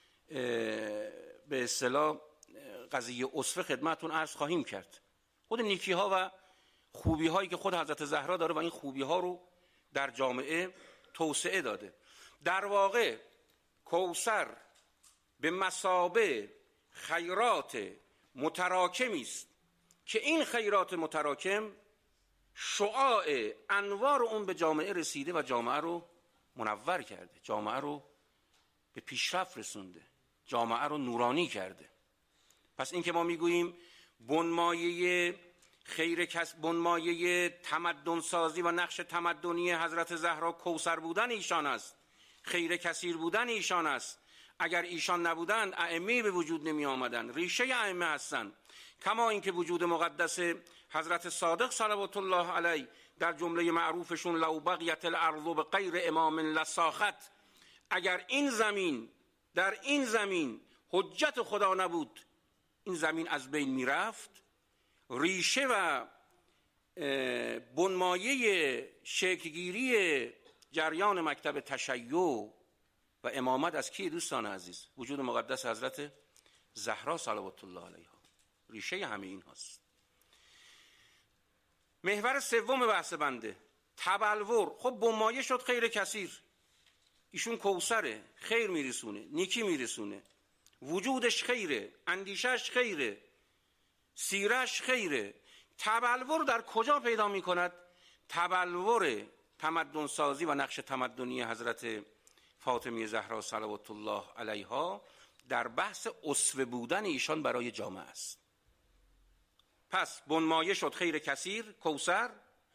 به اصطلاح قضیه اسوه خدمتتون عرض خواهیم کرد. خود نیکی ها و خوبی هایی که خود حضرت زهرا داره و این خوبی ها رو در جامعه توسعه داده. در واقع کوثر به مثابه خیرات متراکمی است که این خیرات متراکم شعاع انوار اون به جامعه رسیده و جامعه رو منور کرده، جامعه رو به پیشرفت رسونده، جامعه رو نورانی کرده. پس این که ما میگوییم بنمایه بنمایه تمدن سازی و نقش تمدنی حضرت زهرا کوثر بودن ایشان است، خیر کثیر بودن ایشان است. اگر ایشان نبودند ائمه به وجود نمی آمدن، ریشه ائمه هستند. کما اینکه وجود مقدس حضرت صادق صلوات الله علیه در جمله معروفشون لو بقیت الارض بغیر امام لساخت، اگر این زمین، در این زمین حجت خدا نبود، این زمین از بین میرفت. ریشه و بنمایه شکلگیری جریان مکتب تشیع و امامت از کی دوستان عزیز؟ وجود مقدس حضرت زهرا صلوات الله علیها، ریشه همه این هاست. محور سوم بحث بنده، تبلور. خب بنمایه شد خیر کثیر، ایشون کوثره، خیر میرسونه، نیکی میرسونه، وجودش خیره، اندیشش خیره، سیرش خیره. تبلور در کجا پیدا میکند؟ تبلور تمدن سازی و نقش تمدنی حضرت فاطمه زهرا صلوات الله علیها در بحث اسوه بودن ایشان برای جامعه است. پس بنمایه شد خیر کثیر، کوثر،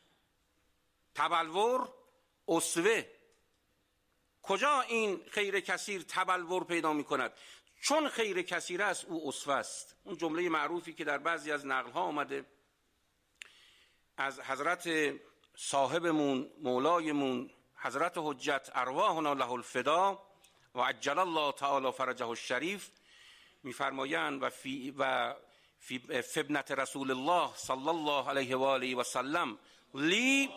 تبلور، اسوه. کجا این خیر کثیر تبلور پیدا می کند؟ چون خیر کثیر است او اسوه است. اون جمله معروفی که در بعضی از نقل‌ها آمده از حضرت صاحبمون مولایمون حضرت حجت ارواحنا له الفدا و عجل الله تعالی فرجه الشریف می‌فرمایند و فی ابنة رسول الله صلی الله علیه و آله و سلم لی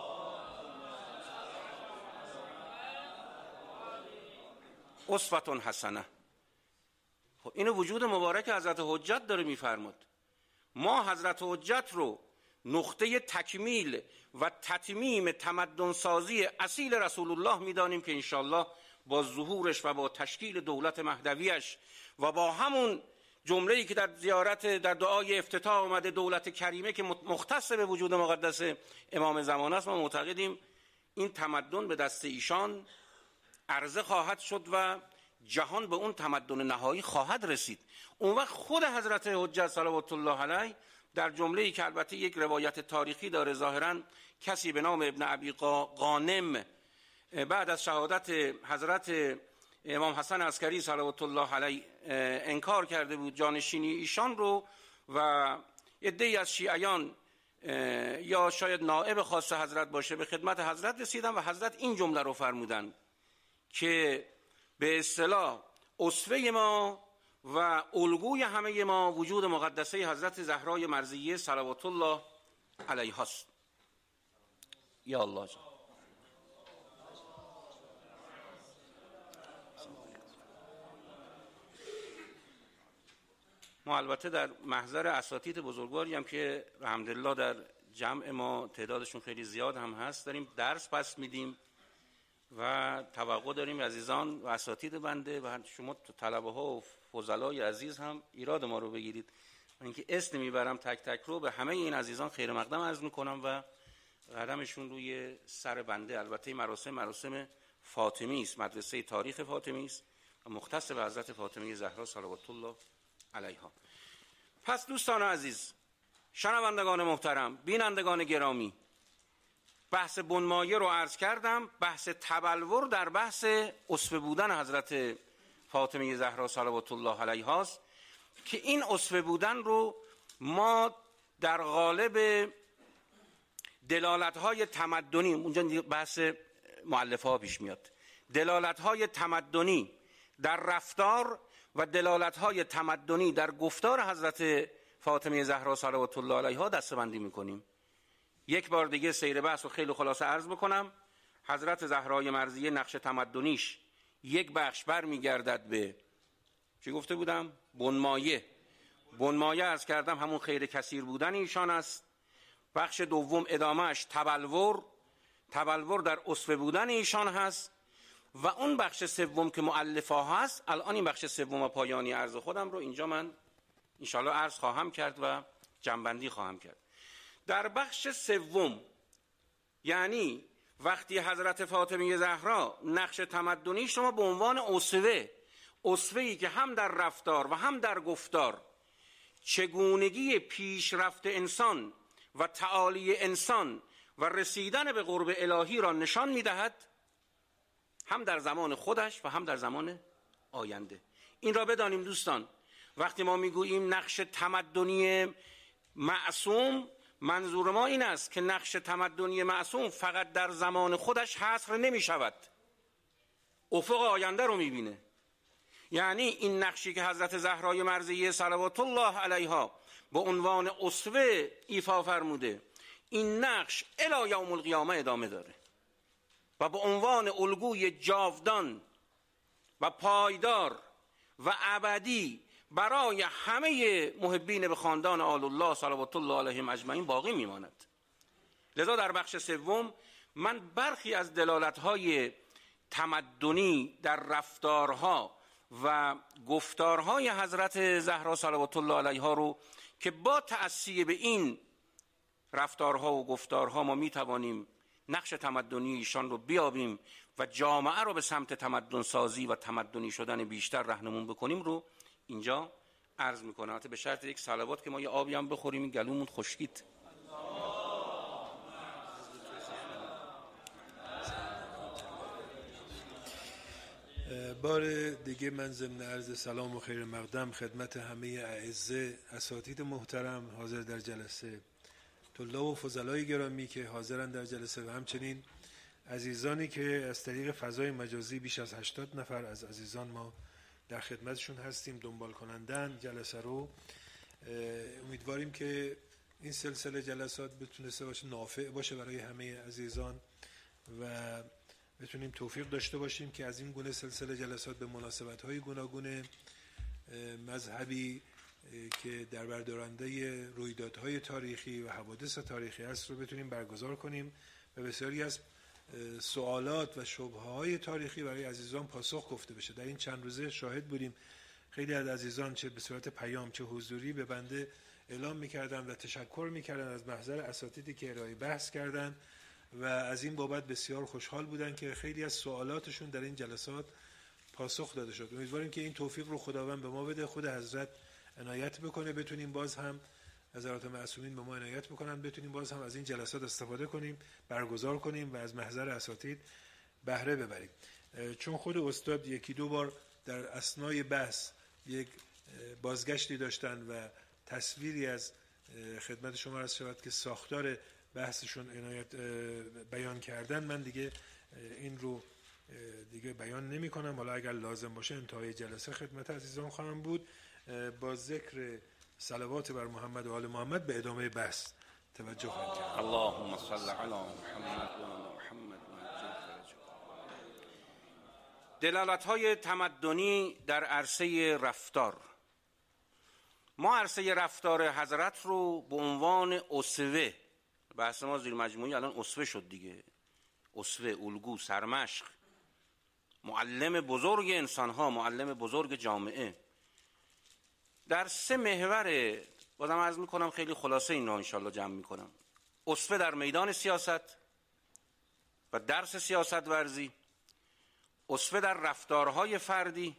اسوة حسنه. اینو وجود مبارک حضرت حجت داره میفرماد. ما حضرت حجت رو نقطه تکمیل و تتمیم تمدن سازی اصیل رسول الله میدانیم که انشالله با ظهورش و با تشکیل دولت مهدویش و با همون جمله‌ای که در زیارت در دعای افتتاح آمده دولت کریمه که مختص به وجود مقدس امام زمان است، ما معتقدیم این تمدن به دست ایشان عرضه خواهد شد و جهان به اون تمدن نهایی خواهد رسید. اون وقت خود حضرت حجت صلوات الله علیه در جمله‌ای که البته یک روایت تاریخی داره، ظاهراً کسی به نام ابن ابی غانم بعد از شهادت حضرت امام حسن عسکری صلوات الله علیه انکار کرده بود جانشینی ایشان رو و عده‌ای از شیعیان یا شاید نائب خاص حضرت باشه به خدمت حضرت رسیدن و حضرت این جمله رو فرمودن که به اصطلاح اسوه ما و الگوی همه ما وجود مقدسه حضرت زهرای مرضیه صلوات الله علیها است. یا الله جان. ما البته در محضر اساتید بزرگواری هم که الحمدلله در جمع ما تعدادشون خیلی زیاد هم هست داریم درس پس میدیم و توقع داریم عزیزان و اساتید بنده و شما طلبه ها و فضلای عزیز هم ایراد ما رو بگیرید. من اینکه اسم میبرم تک تک رو به همه این عزیزان خیر مقدم عرض میکنم و قدمشون روی سر بنده. البته مراسم فاطمی است، مدرسه تاریخ فاطمی است و مختص به حضرت فاطمه زهرا صلوات الله علیها. پس دوستان عزیز، شنوندگان محترم، بینندگان گرامی، بحث بنمایه رو عرض کردم. بحث تبلور در بحث اسوه بودن حضرت فاطمه زهرا صلوات الله علیها است که این اسوه بودن رو ما در قالب دلالت‌های تمدنی، اونجا بحث مؤلفه‌ها پیش میاد، دلالت‌های تمدنی در رفتار و دلالت‌های تمدنی در گفتار حضرت فاطمه زهرا صلوات الله علیها دسته‌بندی می‌کنیم. یک بار دیگه سیر بحث رو خیلی خلاصه عرض بکنم. حضرت زهرای مرضیه نقش تمدنیش یک بخش برمیگردد به چی گفته بودم؟ بنمایه عرض کردم، همون خیر کثیر بودن ایشان است. بخش دوم ادامهش تبلور در اسوه بودن ایشان هست و اون بخش سوم که مؤلفه هست. الان این بخش سوم و پایانی عرض خودم رو اینجا من انشاءالله عرض خواهم کرد و جنبندی خواهم کرد. در بخش سوم، یعنی وقتی حضرت فاطمه زهرا نقش تمدنی شما به عنوان اسوه‌ای که هم در رفتار و هم در گفتار چگونگی پیشرفت انسان و تعالی انسان و رسیدن به قرب الهی را نشان می‌دهد، هم در زمان خودش و هم در زمان آینده. این را بدانیم دوستان، وقتی ما میگوییم نقش تمدنی معصوم، منظور ما این است که نقش تمدنی معصوم فقط در زمان خودش حصر نمی شود، افق آینده رو می بینه. یعنی این نقشی که حضرت زهرای مرضیه صلوات الله علیها به عنوان اسوه ایفا فرموده، این نقش الی یوم القیامه ادامه داره و به عنوان الگوی جاودان و پایدار و ابدی برای همه محبین به خاندان آل الله صلوات الله علیهم اجمعین باقی میماند. لذا در بخش سوم من برخی از دلالت‌های تمدنی در رفتارها و گفتارهای حضرت زهرا صلوات الله علیها رو که با تأسی به این رفتارها و گفتارها ما میتوانیم نقش تمدنی ایشان رو بیابیم و جامعه رو به سمت تمدن سازی و تمدنی شدن بیشتر راهنمون بکنیم رو اینجا عرض میکنم. البته به شرط یک صلوات که ما یه آبی هم بخوریم، این گلومون خشکید. بار دیگه من ضمن عرض سلام و خیر مقدم خدمت همه اعزه، اساتید محترم حاضر در جلسه، طلاب و فضلای گرامی که حاضرن در جلسه و همچنین عزیزانی که از طریق فضای مجازی بیش از 80 نفر از عزیزان ما در خدمتشون هستیم، دنبال کنندن جلسه رو. امیدواریم که این سلسله جلسات بتونسته باشه نافع باشه برای همه عزیزان و بتونیم توفیق داشته باشیم که از این گونه سلسله جلسات به مناسبت‌های گوناگون مذهبی که در بردارنده رویدادهای تاریخی و حوادث تاریخی است رو بتونیم برگزار کنیم و بسیاری از سوالات و شبهه‌های تاریخی برای عزیزان پاسخ گفته بشه. در این چند روزه شاهد بودیم خیلی از عزیزان چه به صورت پیام چه حضوری به بنده اعلام می‌کردن و تشکر می‌کردن از محضر اساتیدی که ارائه بحث کردند و از این بابت بسیار خوشحال بودن که خیلی از سوالاتشون در این جلسات پاسخ داده شد. امیدواریم که این توفیق رو خداوند به ما بده، خود حضرت عنایت بکنه، بتونیم باز هم حضرات معصومین به ما عنایت بکنن، بتونیم باز هم از این جلسات استفاده کنیم، برگزار کنیم و از محضر اساتید بهره ببریم. چون خود استاد یکی دو بار در اثنای بحث یک بازگشتی داشتن و تصویری از خدمت شما عرض شود که ساختار بحثشون عنایت بیان کردن، من دیگه این رو دیگه بیان نمی کنم. حالا اگر لازم باشه انتهای جلسه خدمت عزیزان خواهم بود با ذکر صلوات بر محمد و آل محمد به ادامه بحث توجه خواهید کرد. اللهم صل علی محمد و آل محمد و عجل فرجهم. دلالت‌های تمدنی در عرصه رفتار. ما عرصه رفتار حضرت رو به عنوان اسوه، بحث ما زیر مجموعی الان اسوه شد دیگه، اسوه، الگو، سرمشق، معلم بزرگ انسان‌ها، معلم بزرگ جامعه، در 3 محور بازم عرض میکنم خیلی خلاصه این رو انشالله جمع میکنم. اسوه در میدان سیاست و درس سیاست ورزی، اسوه در رفتارهای فردی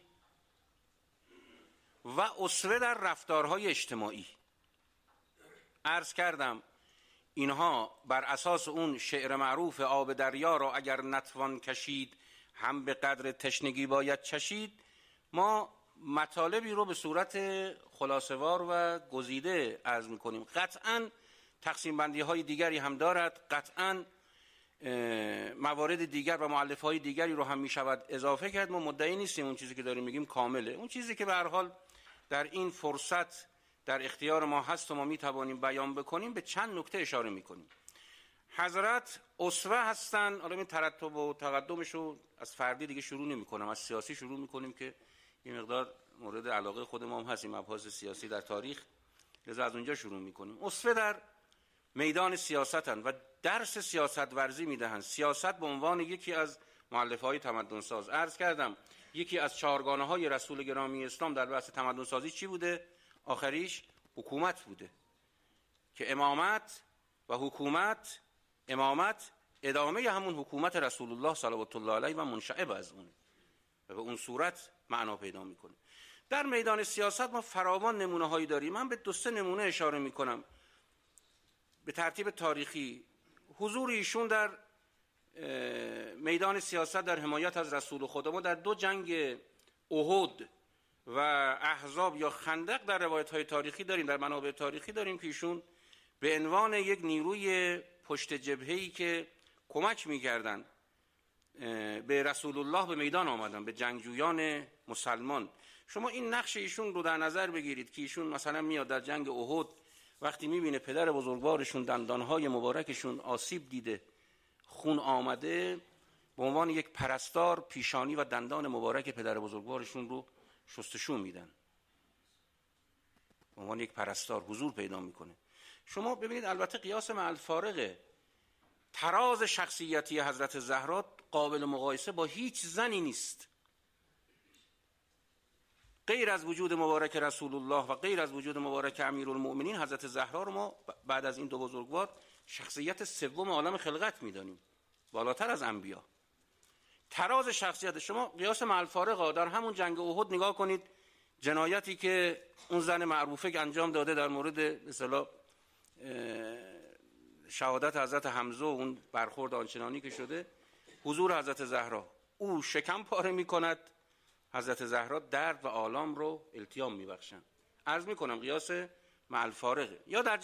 و اسوه در رفتارهای اجتماعی. عرض کردم اینها بر اساس اون شعر معروف آب دریا را اگر نتوان کشید هم به قدر تشنگی باید چشید، ما مطالبی رو به صورت خلاصه‌وار و گزیده عرض می‌کنیم. قطعاً تقسیم بندی های دیگری هم دارد، قطعاً موارد دیگر و مؤلفه‌های دیگری رو هم می‌شود اضافه کرد. ما مدعی نیستیم اون چیزی که داریم میگیم کامله. اون چیزی که به هر حال در این فرصت در اختیار ما هست و ما می‌توانیم بیان بکنیم به چند نکته اشاره می‌کنیم. حضرت اسوه هستن. حالا این ترتب و تقدمش رو از فردی دیگه شروع نمی‌کنم، از سیاسی شروع می‌کنیم که این مقدار مورد علاقه خود ما هم هست، این مباحث سیاسی در تاریخ، لذا از اونجا شروع می‌کنیم. اسوه در میدان سیاستن و درس سیاست ورزی میدهند. سیاست به عنوان یکی از مؤلفه‌های تمدن ساز. عرض کردم یکی از چهارگانه‌های رسول گرامی اسلام در بحث تمدن سازی چی بوده؟ آخریش حکومت بوده که امامت و حکومت، امامت ادامه همون حکومت رسول الله صلوات الله علیه و منشعب از اونه و به اون صورت معنا پیدا میکنه. در میدان سیاست ما فراوان نمونه هایی داریم. من به 2-3 نمونه اشاره میکنم به ترتیب تاریخی. حضور ایشون در میدان سیاست در حمایت از رسول خدا، ما در 2 جنگ احد و احزاب یا خندق در روایت های تاریخی داریم، در منابع تاریخی داریم که ایشون به عنوان یک نیروی پشت جبهه‌ای که کمک می‌کردند به رسول الله به میدان آمدن، به جنگجویان مسلمان. شما این نقش ایشون رو در نظر بگیرید که ایشون مثلا میاد در جنگ احد وقتی میبینه پدر بزرگوارشون دندانهای مبارکشون آسیب دیده، خون آمده، به عنوان یک پرستار پیشانی و دندان مبارک پدر بزرگوارشون رو شستشو میدن. به عنوان یک پرستار حضور پیدا میکنه. شما ببینید البته قیاس مع الفارقه، تراز شخصیتی حضرت زهرا قابل مقایسه با هیچ زنی نیست. غیر از وجود مبارک رسول الله و غیر از وجود مبارک امیرالمؤمنین، حضرت زهرا رو ما بعد از این 2 بزرگوار شخصیت سوم عالم خلقت میدانیم. بالاتر از انبیا. تراز شخصیت شما قیاس مع الفارق. در همون جنگ احد نگاه کنید، جنایتی که اون زن معروفه که انجام داده در مورد مثلا شهادت حضرت حمزه و اون برخورد آنچنانی که شده، حضور حضرت زهرا، او شکم پاره میکند، حضرت زهرا درد و آلام رو التیام میبخشن. عرض میکنم قیاس مع الفارقه. یا در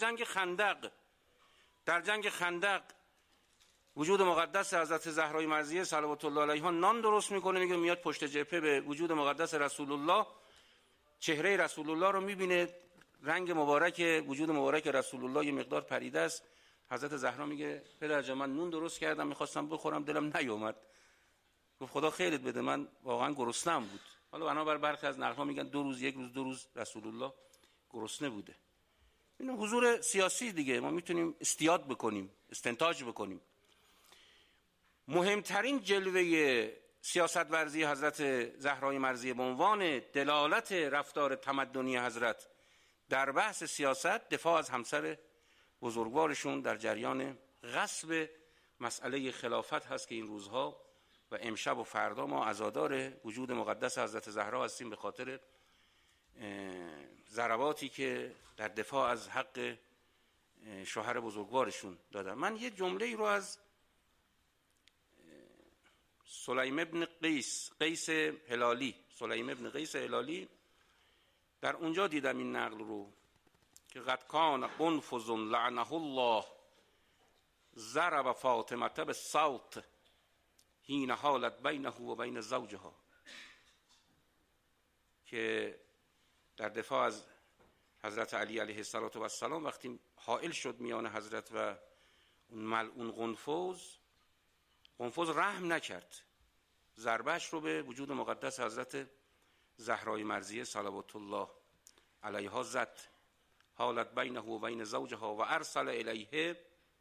جنگ خندق وجود مقدس حضرت زهرای مرضیه صلوات الله علیها نان درست میکنه، میگه میاد پشت جبهه به وجود مقدس رسول الله، چهره رسول الله رو میبینه، رنگ مبارک وجود مبارک رسول الله یه مقدار پریده است. حضرت زهرا میگه پدرجان من نون درست کردم میخواستم بخورم دلم نیومد. گفت خدا خیرت بده، من واقعا گرسنه‌ام بود. حالا بنابر برخی از نقل‌ها میگن 2 روز 1 روز 2 روز رسول الله گرسنه بوده. این حضور سیاسی دیگه، ما میتونیم استیاد بکنیم، استنتاج بکنیم. مهمترین جلوه سیاست ورزی حضرت زهرای مرضیه به عنوان دلالت رفتار تمدنی حضرت در بحث سیاست، دفاع از همسر بزرگوارشون در جریان غصب مسئله خلافت هست که این روزها و امشب و فردا ما عزادار وجود مقدس حضرت زهرا هستیم به خاطر ضرباتی که در دفاع از حق شوهر بزرگوارشون دادن. من یه جمله ای رو از سلیم ابن قیس هلالی در اونجا دیدم این نقل رو که قد کان قنفذ لعنه الله ضرب فاطمه بالصوت حین حالت بینه و بین زوجها، که در دفاع از حضرت علی علیه السلام وقتی حائل شد میان حضرت و اون ملعون قنفذ رحم نکرد، ضربهش رو به وجود مقدس حضرت زهرای مرضیه صلوات الله علیها زد. حالت بینه و بین زوجها و ارسل الیه،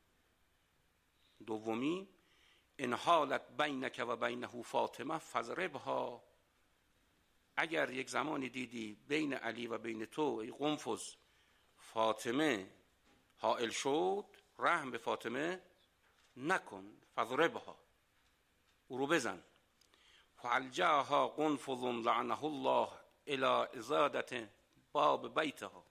دومی ان حالت بینک و بینه فاطمه فضربها، اگر یک زمانی دیدی بین علی و بین تو ای قنفذ فاطمه حائل شد، رحم به فاطمه نکن، فضربها، او رو بزن. فالجاها قنفذ لعنه الله الی ازادت باب بیتها،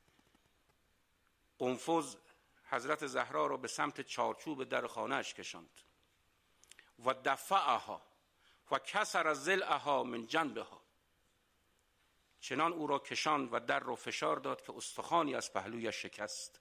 قنفذ حضرت زهرا را به سمت چارچوب در خانه‌اش کشاند و دفعها و کسر ضلعها من جنبها، چنان او را کشاند و در را فشار داد که استخوانی از پهلویش شکست.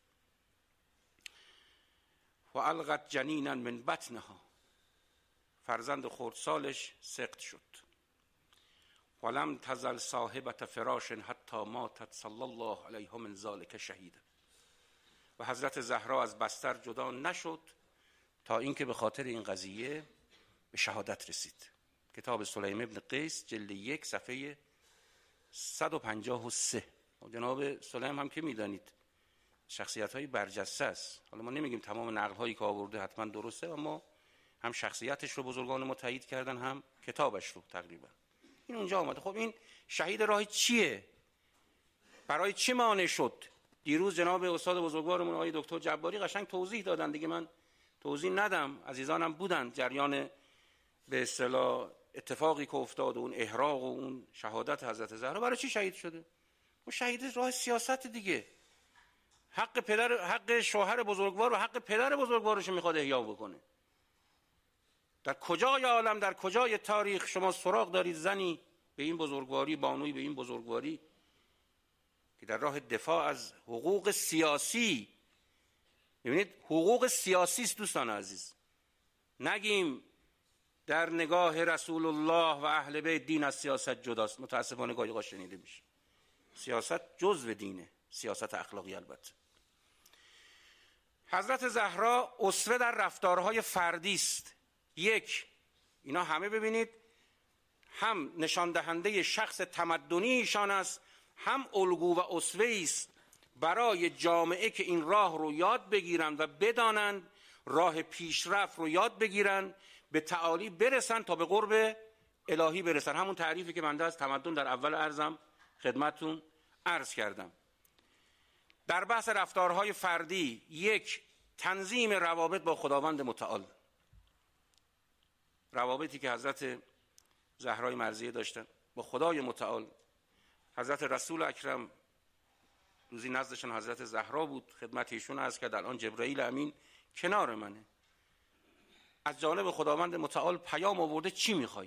و القت جنینا من بطنها، فرزند خردسالش سقط شد. ولم تزل صاحبت فراش حتی ماتت صلی الله علیها من ذلک شهیدا، و حضرت زهرا از بستر جدا نشد تا اینکه به خاطر این قضیه به شهادت رسید. کتاب سلیم ابن قیس جلد 1 صفحه 153. جناب سلیم هم که میدانید شخصیت های برجسته است. حالا ما نمیگیم تمام نقل هایی که آورده حتما درسته، اما هم شخصیتش رو بزرگان ما تایید کردن، هم کتابش رو تقریبا. این اونجا آمده. خب این شهید راه چیه؟ برای چی مانع شد؟ دیروز جناب استاد بزرگوارمون آقای دکتر جباری قشنگ توضیح دادن دیگه، من توضیح ندم، عزیزانم بودن جریان به اصطلاح اتفاقی که افتاد و اون احراق و اون شهادت حضرت زهرا. برای چی شهید شده؟ اون شهید راه سیاست دیگه، حق شوهر بزرگوار و حق پدر بزرگوارش میخواد احیا بکنه. در کجای عالم، در کجای تاریخ شما سراغ دارید زنی به این بزرگواری، بانوی به این بزرگواری که در راه دفاع از حقوق سیاسی، ببینید حقوق سیاسی است دوستان عزیز، نگیم در نگاه رسول الله و اهل بیت دین از سیاست جداست. متاسفانه گاهی اوقات شنیده میشه سیاست جزو دینه، سیاست اخلاقی البته. حضرت زهرا اسوه در رفتارهای فردی است. اینا همه ببینید هم نشان دهنده شخص تمدنی ایشان است، هم الگو و اسوه است برای جامعه که این راه رو یاد بگیرند و بدانند، راه پیشرفت رو یاد بگیرند، به تعالی برسن تا به قرب الهی برسن. همون تعریفی که بنده از تمدن در اول عرضم خدمتون عرض کردم. در بحث رفتارهای فردی، تنظیم روابط با خداوند متعال. روابطی که حضرت زهرای مرضیه داشتن با خدای متعال. حضرت رسول اکرم روزی نزدشون حضرت زهرا بود، خدمت ایشون عرض کرد الان جبرائیل امین کنار منه، از جانب خداوند متعال پیام آورده، چی میخوای؟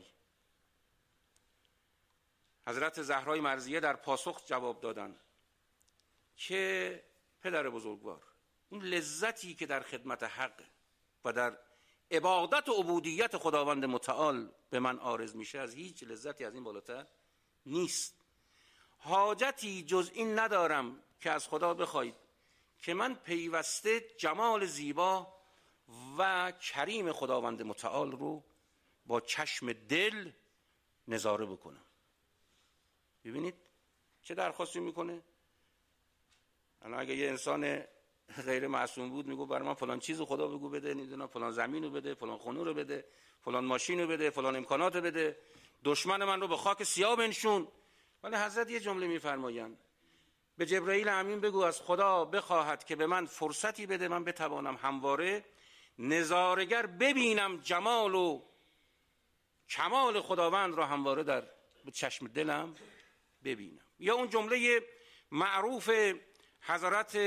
حضرت زهرای مرضیه در پاسخ جواب دادن که پدر بزرگوار، اون لذتی که در خدمت حق و در عبادت و عبودیت خداوند متعال به من عارض میشه از هیچ لذتی از این بالاتر نیست. حاجتی جز این ندارم که از خدا بخواید که من پیوسته جمال زیبا و کریم خداوند متعال رو با چشم دل نظاره بکنم. ببینید چه درخواستی میکنه. الان اگه یه انسان غیر معصوم بود میگو برای من فلان چیزو خدا بگو بده، نمیدونم فلان زمینو بده، فلان خونه رو بده، فلان ماشینو بده، فلان امکاناتو بده، دشمن من رو به خاک سیاه بنشون. ولی حضرت یه جمله میفرمایند به جبرائیل امین بگو از خدا بخواهد که به من فرصتی بده من بتوانم همواره نظارگر ببینم جمال و کمال خداوند را همواره در چشم دلم ببینم. یا اون جمله معروف حضرت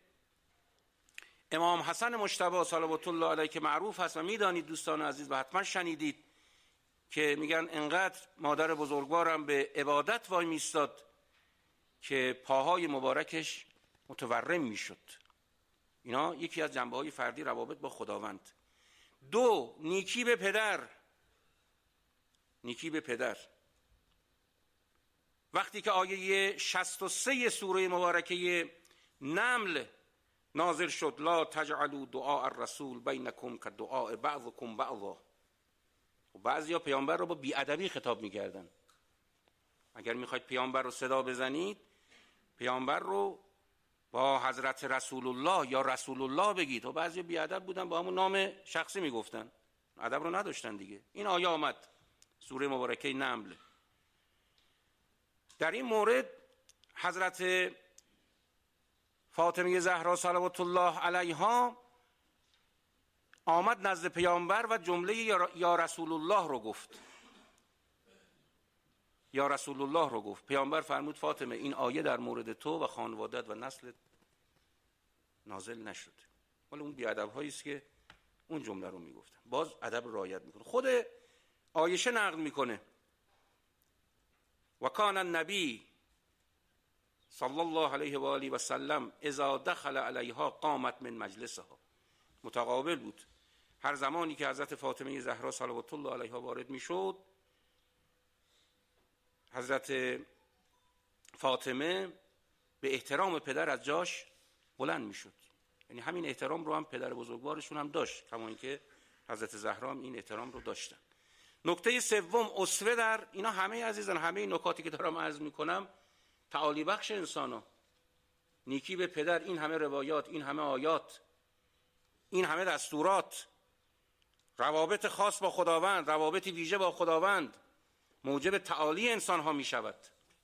امام حسن مجتبی صلوات الله علیه که معروف هست و میدانید دوستان عزیز و حتما شنیدید که میگن انقدر مادر بزرگوارم به عبادت وای میستاد که پاهای مبارکش متورم میشد. اینا یکی از جنبه‌های فردی روابط با خداوند. دو، نیکی به پدر. نیکی به پدر. وقتی که آیه 63 سوره مبارکه نمل نازل شد لا تجعلوا دعاء الرسول بینکم کدعاء بعضکم بعضا، بعضیا پیامبر رو با بی‌ادبی خطاب می‌کردن. اگر می‌خواید پیامبر رو صدا بزنید پیامبر رو با حضرت رسول الله یا رسول الله بگید. و بعضی بی‌ادب بودن با همون نام شخصی میگفتن، ادب رو نداشتن دیگه. این آیه آمد سوره مبارکه نمل. در این مورد حضرت فاطمه زهرا صلوات الله علیها آمد نزد پیامبر و جمله یا رسول الله رو گفت. یا رسول الله رو گفت. پیامبر فرمود فاطمه این آیه در مورد تو و خانوادت و نسلت نازل نشد. ولی اون بی‌ادب‌هایی است که اون جمله رو میگفتن. باز ادب رعایت میکنه. خود عایشه نقل میکنه و کان النبی صلی الله علیه و آله و سلم اذا دخل علیها قامت من مجلسها. متقابل بود. هر زمانی که حضرت فاطمه زهرا صلوات الله علیها وارد میشد حضرت فاطمه به احترام پدر از جاش بلند میشد. یعنی همین احترام رو هم پدر بزرگوارشون هم داشت، کما اینکه حضرت زهرا هم این احترام رو داشتن. نکته سوم، اسوه در اینا همه عزیزان، همه نکاتی که دارم عرض میکنم تعالی بخش انسانا. نیکی به پدر، این همه روایات، این همه آیات، این همه دستورات، روابط خاص با خداوند، روابط ویژه با خداوند موجب تعالی انسان ها می شود.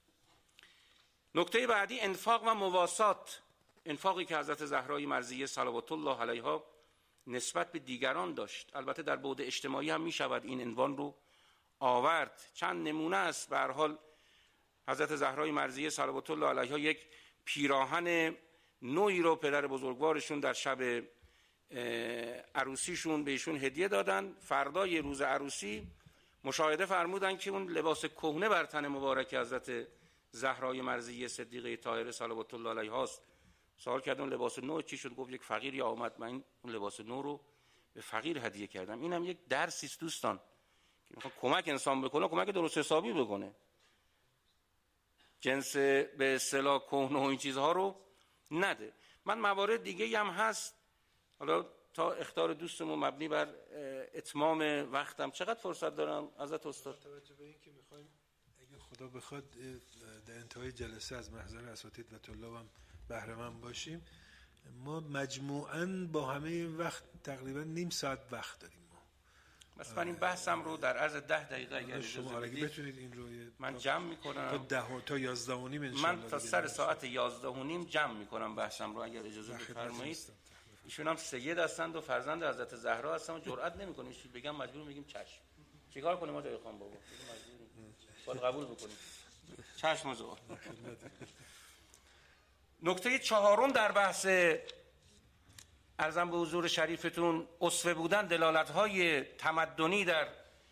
نکته بعدی انفاق و مواسات. انفاقی که حضرت زهرای مرضیه صلوات الله علیها نسبت به دیگران داشت. البته در بعد اجتماعی هم می شود این عنوان رو آورد. چند نمونه است. به هر حال حضرت زهرای مرضیه صلوات الله علیها یک پیراهن نوعی رو پدر بزرگوارشون در شب عروسیشون بهشون هدیه دادن. فردای روز عروسی مشاهده فرمودن که اون لباس کهنه بر تن مبارک حضرت زهرای مرضیه صدیقه طاهره صلوات الله علیها است. سوال کردن لباس نو چی شد؟ گفت یک فقیری آمد، من اون لباس نو رو به فقیر هدیه کردم. اینم یک درسی است دوستان که میخواد کمک انسان بکنه، کمک درست حسابی بکنه. جنس به اصطلاح کهنه و این چیزها رو نده. من موارد دیگه هم هست، حالا تا اخطار دوستمون مبنی بر اتمام وقتم چقدر فرصت دارم حضرت استاد؟ توجه به این که میخوایم اگه خدا بخواد در انتهای جلسه از محضر اساتید و طلابم بهره مند باشیم، ما مجموعاً با همه این وقت تقریبا نیم ساعت وقت داریم. بس من این بحثم رو در عرض 10 دقیقه اگر شما اگه بتونید این رو من جمع میکنم تا 10 تا 11 و نیم من تا سر ساعت 11 و نیم جمع میکنم بحثم رو اگر اجازه بفرمایید. ایشون هم سید هستند و فرزند حضرت زهرا هستند و جرئت نمیکنیم چیزی بگم، مجبور میگیم چشم. چیکار کنیم آقای خان بابا؟ باید قبول بکنیم. چشم زو. نکته چهارم در بحث عرضم به حضور شریفتون اسوه بودن، دلالت‌های تمدنی در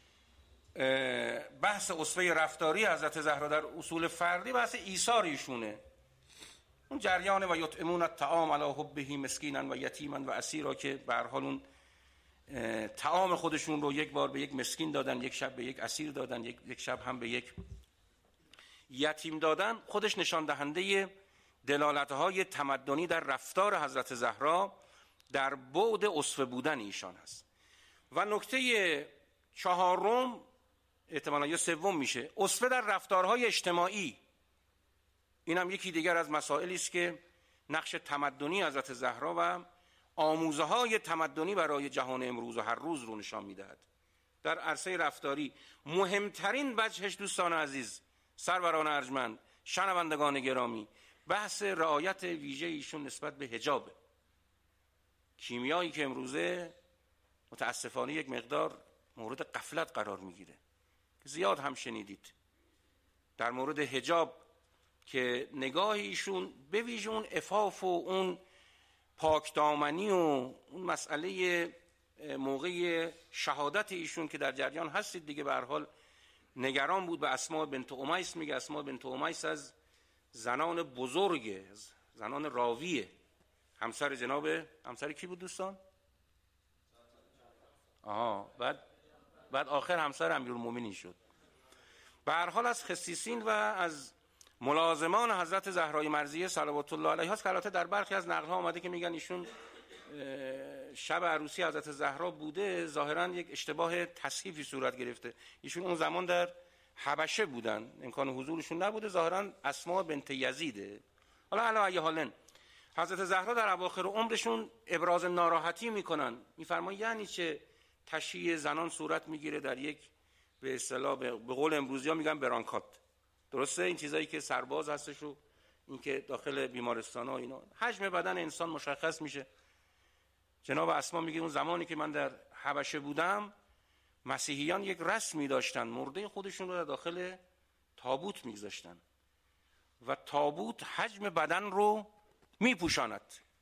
بحث اسوه رفتاری حضرت زهرا در اصول فردی، بحث ایثار ایشونه. اون جریان و یطعمون الطعام علی حبه مسکینا و یتیما و اسیرا که به هر حال اون طعام خودشون رو یک بار به یک مسکین دادن، یک شب به یک اسیر دادن، یک شب هم به یک یتیم دادن، خودش نشان دهنده دلالت‌های تمدنی در رفتار حضرت زهرا در بعد اسوه بودن ایشان است. و نکته چهارم احتمالاً یا سوم میشه اسوه در رفتارهای اجتماعی. این هم یکی دیگر از مسائلی است که نقش تمدنی حضرت زهرا و آموزه های تمدنی برای جهان امروز و هر روز رو نشان میدهد. در عرصه رفتاری مهمترین وجهش دوستان عزیز، سروران ارجمند، شنوندگان گرامی، بحث رعایت ویژه ایشون نسبت به حجاب. کیمیایی که امروزه متاسفانه یک مقدار مورد غفلت قرار میگیره، زیاد هم شنیدید در مورد حجاب که نگاه ایشون به ویژه اون عفاف و اون پاکدامنی و اون مسئله موقع شهادت ایشون که در جریان هستید دیگه، به هر حال نگران بود به اسماء بنت امیس. میگه اسماء بنت امیس از زنان بزرگه، زنان راویه، همسر جناب، همسر کی بود دوستان؟ بعد آخر همسر امیرالمومنین شد. به هر حال از خصیصین و از ملازمان حضرت زهرای مرضیه صلوات الله علیها است که البته در برخی از نقل ها آمده که میگن ایشون شب عروسی حضرت زهرا بوده، ظاهرا یک اشتباه تصحیفی صورت گرفته. ایشون اون زمان در حبشه بودن، امکان حضورشون نبوده، ظاهرا اسماء بنت یزیده. حالا علی حالن حضرت زهرا در اواخر عمرشون ابراز ناراحتی میکنن، میفرمایند یعنی چه تشییع زنان صورت میگیره در یک به اصطلاح به قول امروزی ها میگن برانکات، درسته؟ این چیزایی که سرباز هستش و این که داخل بیمارستان ها اینا، حجم بدن انسان مشخص میشه. جناب اسما میگه اون زمانی که من در حبشه بودم مسیحیان یک رسمی داشتن، مرده خودشون رو در داخل تابوت میگذاشتن و تابوت حجم بدن رو میپوشاند.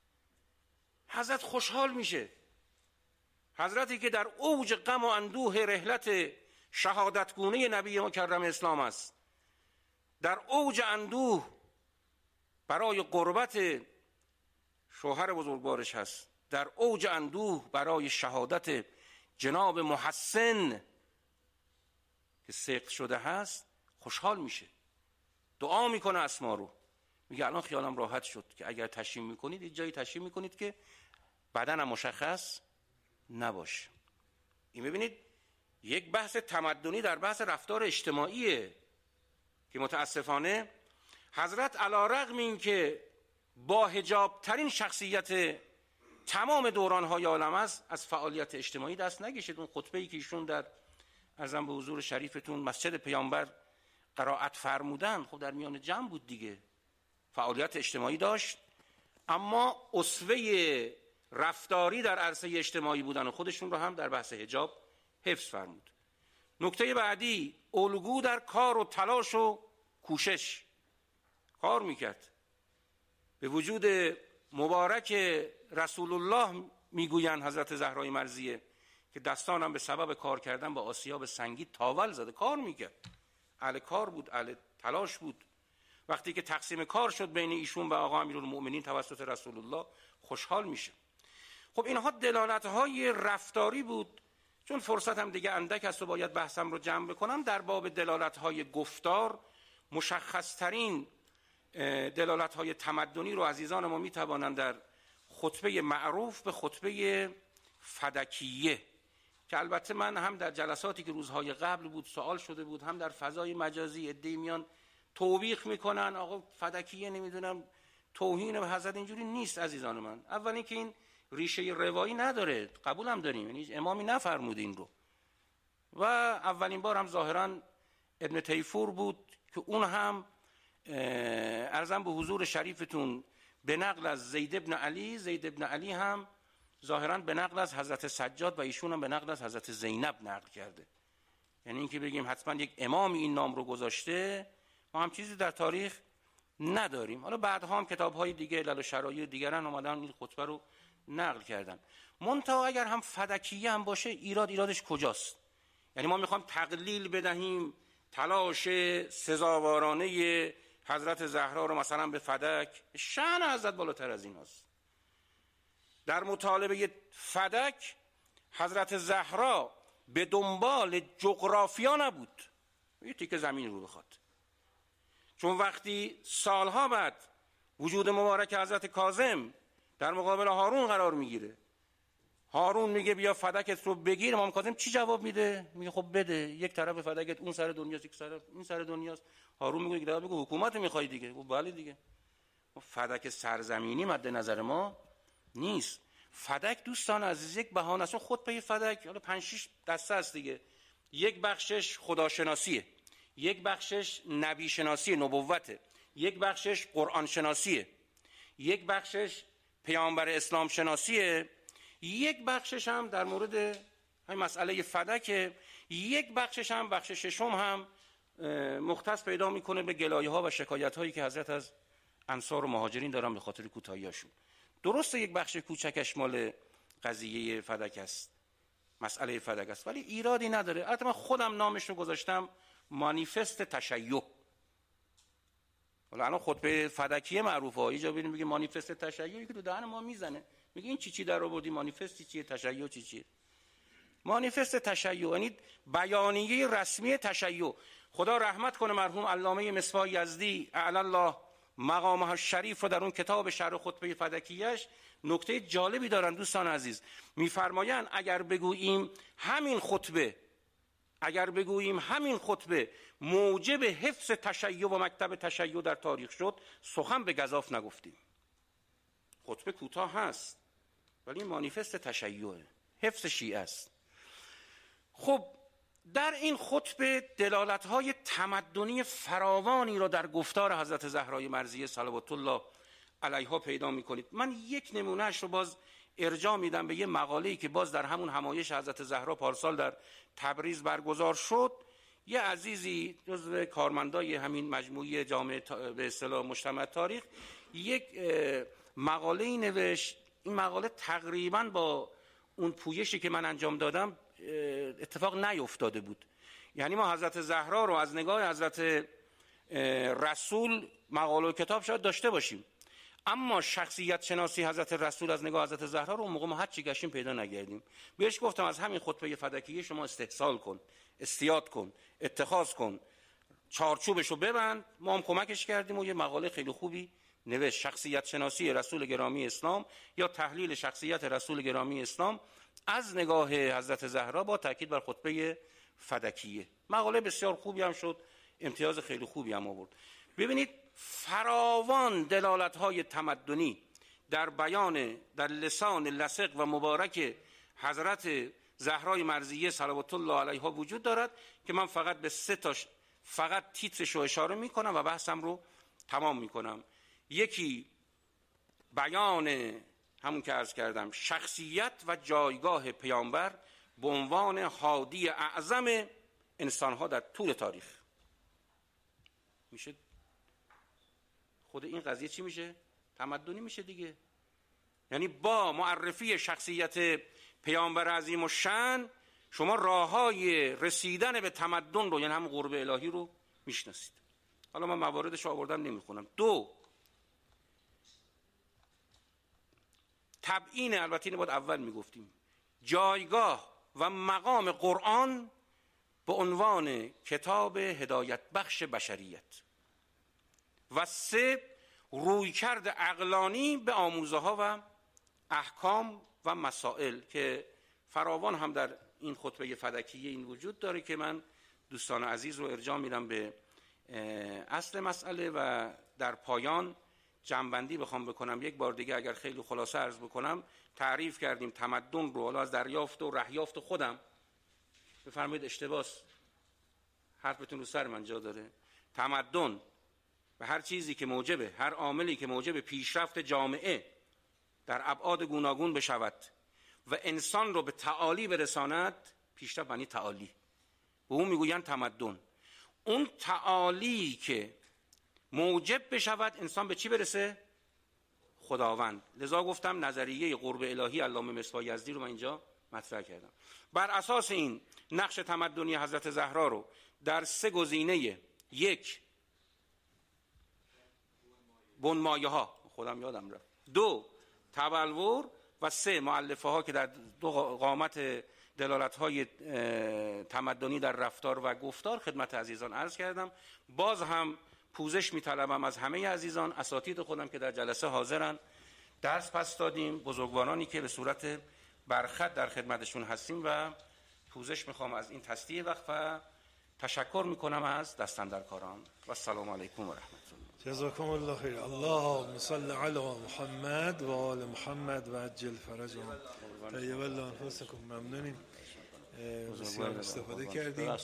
حضرت خوشحال میشه، حضرتی که در اوج غم و اندوه رحلت شهادتگونه نبی مکرم اسلام است، در اوج اندوه برای قربت شوهر بزرگوارش هست، در اوج اندوه برای شهادت جناب محسن که سقط شده هست، خوشحال میشه، دعا میکنه اسما رو، میگه الان خیالم راحت شد که اگر تشییع میکنید یه جایی تشییع میکنید که بدنم مشخص نباشه. این ببینید یک بحث تمدنی در بحث رفتار اجتماعیه که متاسفانه حضرت علی رغم این که با حجاب ترین شخصیت تمام دوران‌های عالم است، از فعالیت اجتماعی دست نکشید. اون خطبه‌ای که ایشون در عرضم به حضور شریفتون مسجد پیامبر قرائت فرمودن، خب در میان جمع بود دیگه، فعالیت اجتماعی داشت، اما اسوه رفتاری در عرصه اجتماعی بودن و خودشون رو هم در بحث حجاب حفظ فرمود. نکته بعدی، الگو در کار و تلاش و کوشش، کار میکرد. به وجود مبارک رسول الله میگویند حضرت زهرای مرضیه که دستانم به سبب کار کردن با آسیاب سنگی تاول زده، کار میکرد، اهل کار بود، اهل تلاش بود. وقتی که تقسیم کار شد بین ایشون و آقا امیرالمؤمنین توسط رسول الله خوشحال میشه. خب اینها دلالت‌های رفتاری بود. چون فرصت هم دیگه اندک است و باید بحثم رو جمع بکنم، در باب دلالت‌های گفتار مشخص‌ترین دلالت‌های تمدنی رو عزیزان ما می‌توانند در خطبه معروف به خطبه فدکیه که البته من هم در جلساتی که روزهای قبل بود سوال شده بود، هم در فضای مجازی عده‌ای میان توبیخ میکنن آقا فدکیه نمیدونم توهین به حضرت، اینجوری نیست عزیزان من. اول اینکه این ریشه روایی نداره، قبولم داریم، یعنی امامی نفرمود این رو، و اولین بار هم ظاهرا ابن تیفور بود که اون هم عرضم به حضور شریفتون به نقل از زید ابن علی، زید ابن علی هم ظاهرا به نقل از حضرت سجاد و ایشون هم به نقل از حضرت زینب نقل کرده یعنی اینکه بگیم حتما یک امامی این نام رو گذاشته، ما هم چیزی در تاریخ نداریم. حالا بعدها هم کتاب‌های دیگه علل و شرایع دیگران اومدن این خطبه رو نقل کردن. منتها اگر هم فدکیه هم باشه، ایرادش کجاست؟ یعنی ما میخوایم تقلیل بدهیم تلاش سزاوارانه حضرت زهرا رو مثلا به فدک، شأن حضرت بالاتر از این هست. در مطالبه فدک حضرت زهرا به دنبال جغرافیا نبود، یه تیکه زمین رو بخواد. چون وقتی سالها بعد وجود مبارک حضرت کاظم در مقابل هارون قرار میگیره، هارون میگه بیا فدکت رو بگیر، امام کاظم چی جواب میده؟ میگه خب بده، یک طرف فدکت اون سر دنیاست، یک طرف این سر دنیاست. هارون میگه دیگه بگو حکومت میخوای دیگه. خب بله دیگه، فدک سرزمینی مد نظر ما نیست. فدک دوستان عزیز یک بهانه است. خود به فدک حالا 5-6 دسته است دیگه. یک بخشش خداشناسیه، یک بخشش نبی شناسی نبوته، یک بخشش قرآن شناسیه، یک بخشش پیامبر اسلام شناسیه، یک بخشش هم در مورد همین مسئله فدک، یک بخشش هم بخش ششم هم مختص پیدا میکنه به گلایه‌ها و شکایت‌هایی که حضرت از انصار و مهاجرین دارن به خاطر کوتاهی‌هاشون. درسته یک بخش کوچکش مال قضیه فدک است، مسئله فدک است، ولی ایرادی نداره. البته من خودم نامش رو گذاشتم مانیفست تشیع. حالا الان خطبه فدکیه معروفه، اینجا ببینیم میگه مانیفست تشیع، که تو دهن ما میزنه، میگه این چی در آوردی، مانیفست چیه، تشیع چیه؟ مانیفست تشیع یعنی بیانیه رسمی تشیع. خدا رحمت کنه مرحوم علامه مصباح یزدی اعلی الله مقامه الشریف رو در اون کتاب شرح خطبه فدکیه‌اش نکته جالبی دارن دوستان عزیز. میفرمایند اگر بگوییم همین خطبه موجب حفظ تشیع و مکتب تشیع در تاریخ شد، سخن به گزاف نگفتیم. خطبه کوتاه هست ولی مانیفست تشیعه، حفظ شیعه است. خب در این خطبه دلالت‌های تمدنی فراوانی را در گفتار حضرت زهرای مرضیه صلوات الله علیها پیدا می‌کنید. من یک نمونهش رو باز ارجاع میدم به یه مقاله‌ای که باز در همون همایش حضرت زهرا پارسال در تبریز برگزار شد. یه عزیزی جزو کارمندای همین مجموعه جامعه به اصطلاح مجتمع تاریخ یک مقاله‌ای نوشت. این مقاله تقریباً با اون پویشی که من انجام دادم اتفاق نیفتاده بود. یعنی ما حضرت زهرا رو از نگاه حضرت رسول مقاله و کتاب شاید داشته باشیم، اما شخصیت شناسی حضرت رسول از نگاه حضرت زهرا رو اون موقع ما هر چی گشتیم پیدا نگردیم. بهش گفتم از همین خطبه فدکیه شما استحصال کن، استیاد کن، اتخاذ کن، چارچوبش رو ببند. ما هم کمکش کردیم و یه مقاله خیلی خوبی نوشت، شخصیت شناسی رسول گرامی اسلام یا تحلیل شخصیت رسول گرامی اسلام از نگاه حضرت زهرا با تاکید بر خطبه فدکیه. مقاله بسیار خوبی هم شد، امتیاز خیلی خوبی هم آورد. ببینید فراوان دلالت‌های تمدنی در بیان در لسان لصق و مبارک حضرت زهرای مرضیه صلوات الله علیها وجود دارد که من فقط به 3 تاش فقط تیترش رو اشاره میکنم و بحثم رو تمام میکنم. یکی بیان همون که عرض کردم شخصیت و جایگاه پیامبر به عنوان هادی اعظم انسانها در طول تاریخ. میشه خود این قضیه چی میشه؟ تمدنی میشه دیگه. یعنی با معرفی شخصیت پیامبر عظیم الشأن شما راههای رسیدن به تمدن رو، یعنی هم قرب الهی رو میشناسید. حالا من مواردش رو آوردم نمیخونم. 2 تبیین، البته اینو باید اول میگفتیم، جایگاه و مقام قرآن به عنوان کتاب هدایت بخش بشریت. و 3 رویکرد عقلانی به آموزه ها و احکام و مسائل که فراوان هم در این خطبه فدکیه این وجود داره که من دوستان عزیز رو ارجاع میدم به اصل مسئله. و در پایان جمع‌بندی بخوام بکنم، یک بار دیگه اگر خیلی خلاصه عرض بکنم، تعریف کردیم تمدن رو، حالا از دریافت و رهیافت خودم بفرمایید اشتباس، حرفتون رو سر من جا داره. تمدن و هر چیزی که موجبه، هر عاملی که موجب پیشرفت جامعه در ابعاد گوناگون بشود و انسان رو به تعالی برساند، پیشرفت معنی تعالی، به اون میگویند تمدن. اون تعالی که موجب بشود انسان به چی برسه؟ خداوند. لذا گفتم نظریه قرب الهی علامه مصباح یزدی رو من اینجا مطرح کردم. بر اساس این نقش تمدنی حضرت زهرا رو در 3 گزینه: 1 بنمایه ها، خودم یادم رفت، 2 تبلور و 3 مؤلفه ها که در 2 قامت دلالت های تمدنی در رفتار و گفتار خدمت عزیزان عرض کردم. باز هم پوزش می‌طلبم از همه عزیزان، اساتید خودم که در جلسه حاضرن، درس پس دادیم، بزرگوارانی که به صورت برخط در خدمتشون هستیم و پوزش میخوام از این تسلیه وقت و تشکر میکنم از دستاندرکاران و السلام علیکم و رحمت الله. جزاکم الله خیر. اللهم صل علی محمد و آل محمد و عجل فرجهم. طیب الله انفسکم. ممنونیم، بسیار استفاده کردیم.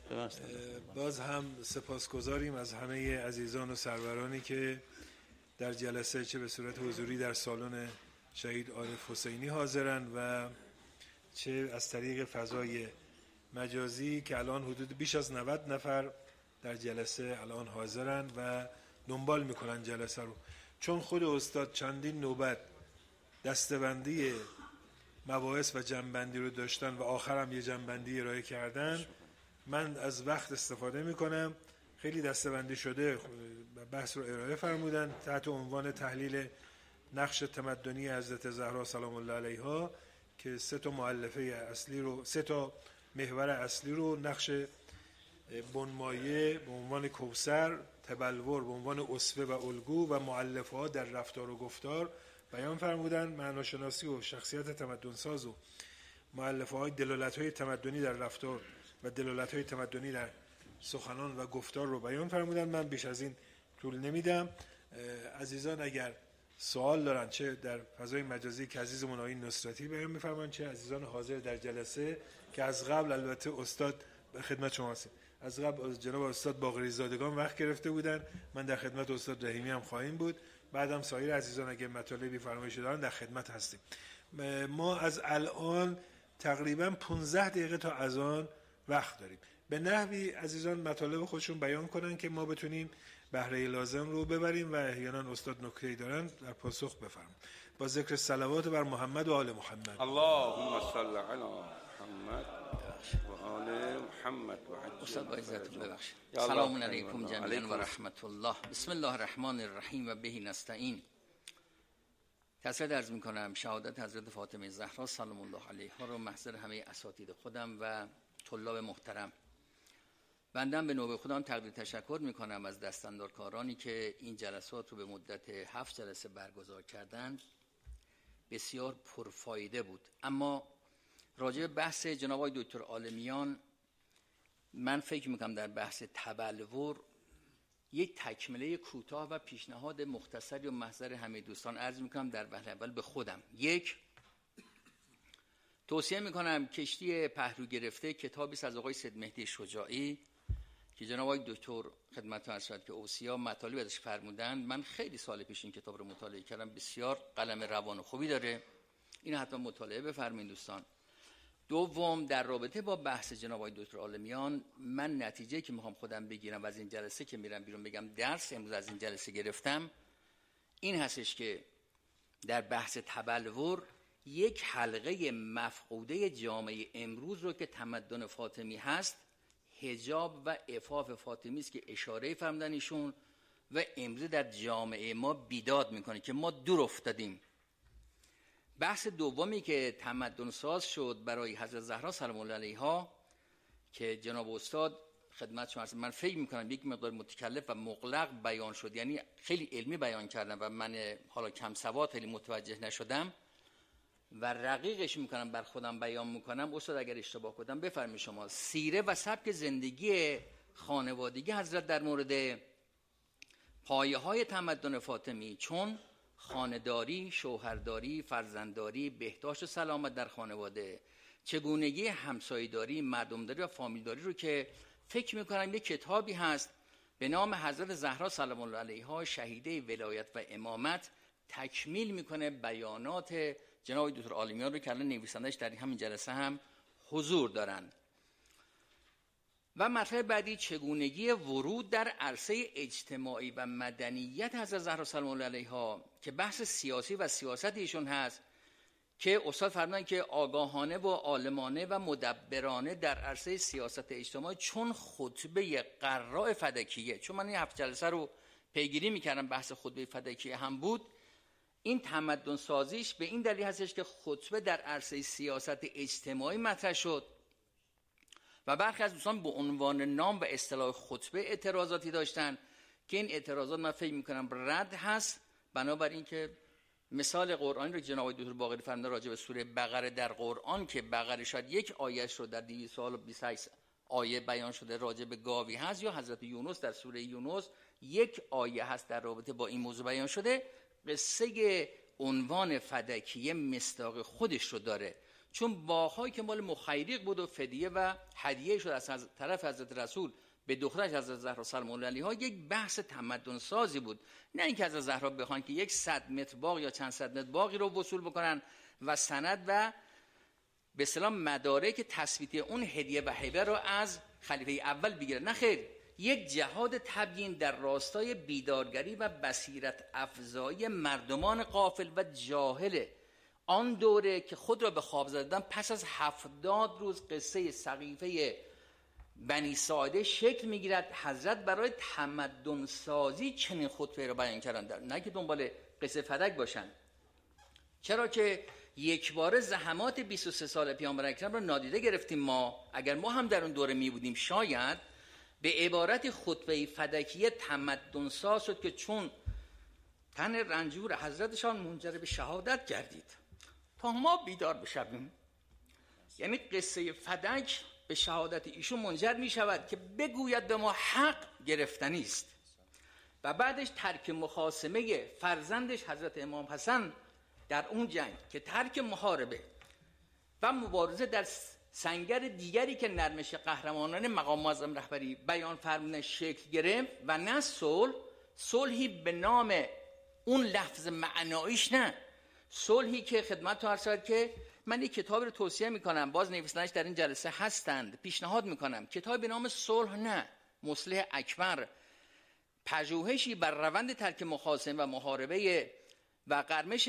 باز هم سپاسگزاریم از همه عزیزان و سرورانی که در جلسه چه به صورت حضوری در سالن شهید عارف حسینی حاضرن و چه از طریق فضای مجازی که الان حدود بیش از 90 نفر در جلسه الان حاضرن و دنبال میکنن جلسه رو. چون خود استاد چندین نوبت دسته‌بندی مباحث و جنبندی رو داشتن و آخرم یه جنبندی ارائه کردن، من از وقت استفاده میکنم. خیلی دسته‌بندی شده بحث رو ارائه فرمودن تحت عنوان تحلیل نقش تمدنی حضرت زهرا سلام الله علیها که 3 تا مؤلفه اصلی رو، 3 تا محور اصلی رو، نقش بنمایه به عنوان کوثر، تبلور به عنوان اسوه و الگو و مؤلفه ها در رفتار و گفتار بیان فرمودن. معناشناسی و شخصیت تمدن ساز و مؤلفه های دلالت های تمدنی در رفتار و دلالت های تمدنی در سخنان و گفتار رو بیان فرمودن. من بیش از این طول نمیدم. عزیزان اگر سوال دارن، چه در فضای مجازی که عزیزمون آقای نصرتی بیان می‌فرمایند، چه عزیزان حاضر در جلسه که از قبل البته استاد خدمت شما هستیم، از قبل جناب استاد باقری زادگان وقت گرفته بودن، من در خدمت استاد رحیمی هم خواهیم بود، بعدم سایر عزیزان اگه مطالبی فرمایش دارن در خدمت هستیم. ما از الان تقریبا 15 دقیقه تا اذان وقت داریم. به نحوی عزیزان مطالب خودشون بیان کنن که ما بتونیم بهره لازم رو ببریم و احیانا استاد نکته‌ای دارن در پاسخ بفرمایید. با ذکر صلوات بر محمد و آل محمد. اللهم صل علی محمد و آل محمد و عجل. استاد با عزتون ببخشید. سلام علیکم جمیعا و رحمت الله. بسم الله الرحمن الرحیم و به نستعین. تسلیت عرض می‌کنم شهادت حضرت فاطمه زهرا سلام الله علیها رو محضر همه اساتید خودم و طلاب محترم. بندم به نوبه خودم تقدیر تشکر میکنم از دستاندرکارانی که این جلسات رو به مدت 7 جلسه برگزار کردن. بسیار پرفایده بود. اما راجع به بحث جناب آقای دکتر عالمیان، من فکر میکنم در بحث تبلور یک تکمله کوتاه و پیشنهاد مختصری و محضر همه دوستان عرض میکنم. در وهله اول به خودم، 1 توصیه میکنم کشتی پهلو گرفته، کتابی از آقای سید مهدی شجاعی که جناب آقای دکتر خدمتتون عرض شد که اوصیا مطالب ازش فرمودن. من خیلی سال پیش این کتاب رو مطالعه کردم، بسیار قلم روان و خوبی داره، این حتما مطالعه بفرمایید دوستان. 2 در رابطه با بحث جناب آقای دکتر عالمیان، من نتیجه که میخوام خودم بگیرم و از این جلسه که میرم بیرون بگم درس امروز از این جلسه گرفتم، این هستش که در بحث تبلور یک حلقه مفقوده جامعه امروز رو که تمدن فاطمی هست، حجاب و عفاف فاطمی است که اشاره فرمودن ایشون و امروز در جامعه ما بیداد میکنه که ما دور افتادیم. بحث دومی که تمدن ساز شد برای حضرت زهرا سلام الله علیها که جناب استاد خدمت شما هست، من فکر میکنم یک مقدار متکلف و مغلق بیان شد، یعنی خیلی علمی بیان کردم و من حالا کم سواد خیلی متوجه نشدم و رقیقش میکنم بر خودم بیان میکنم. استاد اگر اشتباه کردم بفرمایید شما. سیره و سبک زندگی خانوادگی حضرت در مورد پایه های تمدن فاطمی، چون خانه‌داری، شوهرداری، فرزندداری، بهداشت و سلامت در خانواده، چگونگی همسایه‌داری، مردمداری و فامیلداری رو که فکر میکنم یک کتابی هست به نام حضرت زهرا سلام الله علیها شهیده ولایت و امامت تکمیل میکنه بیانات جناب دکتر عالمیان رو که الان نویسندش در همین جلسه هم حضور دارن. و مطلب بعدی چگونگی ورود در عرصه اجتماعی و مدنیت حضرت زهرا سلام الله علیها که بحث سیاسی و سیاست ایشون هست که استاد فرمودن که آگاهانه و عالمانه و مدبرانه در عرصه سیاست اجتماعی چون خطبه قراء فدکیه، چون من این 7 جلسه رو پیگیری میکردم بحث خطبه فدکیه هم بود، این تمدن سازیش به این دلیل هستش که خطبه در عرصه سیاست اجتماعی مطرح شد و برخی از دوستان به عنوان نام و اصطلاح خطبه اعتراضاتی داشتن که این اعتراضات من فکر میکنم رد هست، بنابراین که مثال قرآنی رو جناب دکتر باقری فرموده راجع به سوره بقره در قرآن که بقره شاید یک آیهش رو در 228 آیه بیان شده راجع به گاوی هست، یا حضرت یونس در سوره یونس یک آیه هست در رابطه با این موضوع بیان شده. قصه عنوان فدکیه مصداق خودش رو داره، چون باغ‌هایی که مال مخیریق بود و فدیه و هدیه شد از طرف حضرت رسول به دخترش حضرت زهرا سلام الله علیها یک بحث تمدن سازی بود، نه اینکه حضرت زهرا بخوان که 100 متر باغ یا چند صد متر باغی رو وصول بکنن و سند و به اصطلاح مدارک تثبیتی اون هدیه و هبه رو از خلیفه اول بگیرن، نه خیر، یک جهاد تبیین در راستای بیدارگری و بصیرت افزایی مردمان غافل و جاهل آن دوره که خود را به خواب زدن پس از 70 روز قصه سقیفه بنی ساعده شکل میگیرد. حضرت برای تمدن سازی چنین خطبه را بیان کردند، نه که دنبال قصه فدک باشن، چرا که یک بار زحمات 23 سال پیامبر اکرم را نادیده گرفتیم. ما اگر ما هم در اون دوره می بودیم شاید به عبارت خطبه فدکیه تمدن ساز شد که چون تن رنجور حضرتشان منجر به شهادت گردید تا ما بیدار بشویم، یعنی قصه فدک به شهادت ایشون منجر می شود که بگوید به ما حق گرفتنی است و بعدش ترک مخاصمه فرزندش حضرت امام حسن در اون جنگ که ترک محاربه و مبارزه در سنگر دیگری که نرمش قهرمانان مقام معظم رهبری بیان فرمودن شکل گرفت و نه صلحی به نام اون لفظ معناییش، نه صلحی که خدمت عرض شد که من یک کتاب رو توصیه میکنم، باز نویسندش در این جلسه هستند، پیشنهاد میکنم، کتاب به نام صلح نه مصلح اکبر، پژوهشی بر روند ترک مخاصمه و محاربه و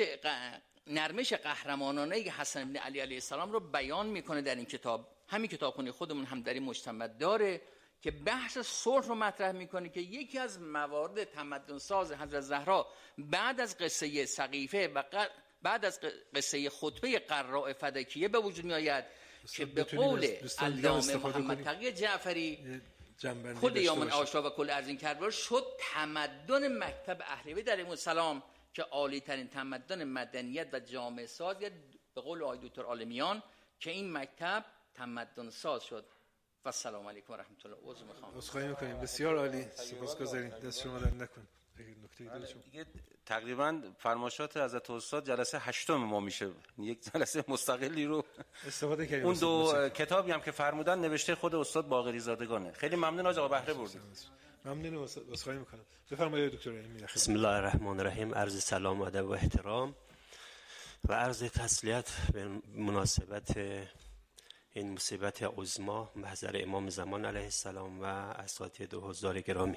نرمش قهرمانانه حسن بن علی علیه السلام رو بیان میکنه در این کتاب. همین کتابخونه خودمون هم در این مجتمع داره که بحث صلح رو مطرح میکنه که یکی از موارد تمدن ساز حضرت زهرا بعد از قصه سقیفه و بعد از قصه خطبه قراء فدکیه به وجود می آید که به قول علامه محمد تقی جعفری خود یامن آشرا و کل از این کربلا شد تمدن مکتب اهل بیت علیهم السلام که عالی ترین تمدن مدنیت و جامعه ساز، به قول آقای دکتر عالمیان که این مکتب تمدن ساز شد. و السلام علیکم و رحمت الله. عذر میخوام. عذرخواهی میکنیم. بسیار عالی، سپاسگزاریم. دست شما درد نکنه. دیگه تقریبا فرمایشات حضرت استاد جلسه 8 ما میشه، یک جلسه مستقلی رو استفاده کردیم. اون دو کتابی هم که فرمودن نوشته خود استاد باقری زادگانه. خیلی ممنون آقا، بهره بردید. ممنون، عذرخواهی میکنم. بفرمایید دکتر. بسم الله الرحمن الرحیم. عرض سلام و ادب و احترام و عرض تسلیت به مناسبت این مصیبت عظما محضر امام زمان علیه السلام و اساتید و حضار گرامی.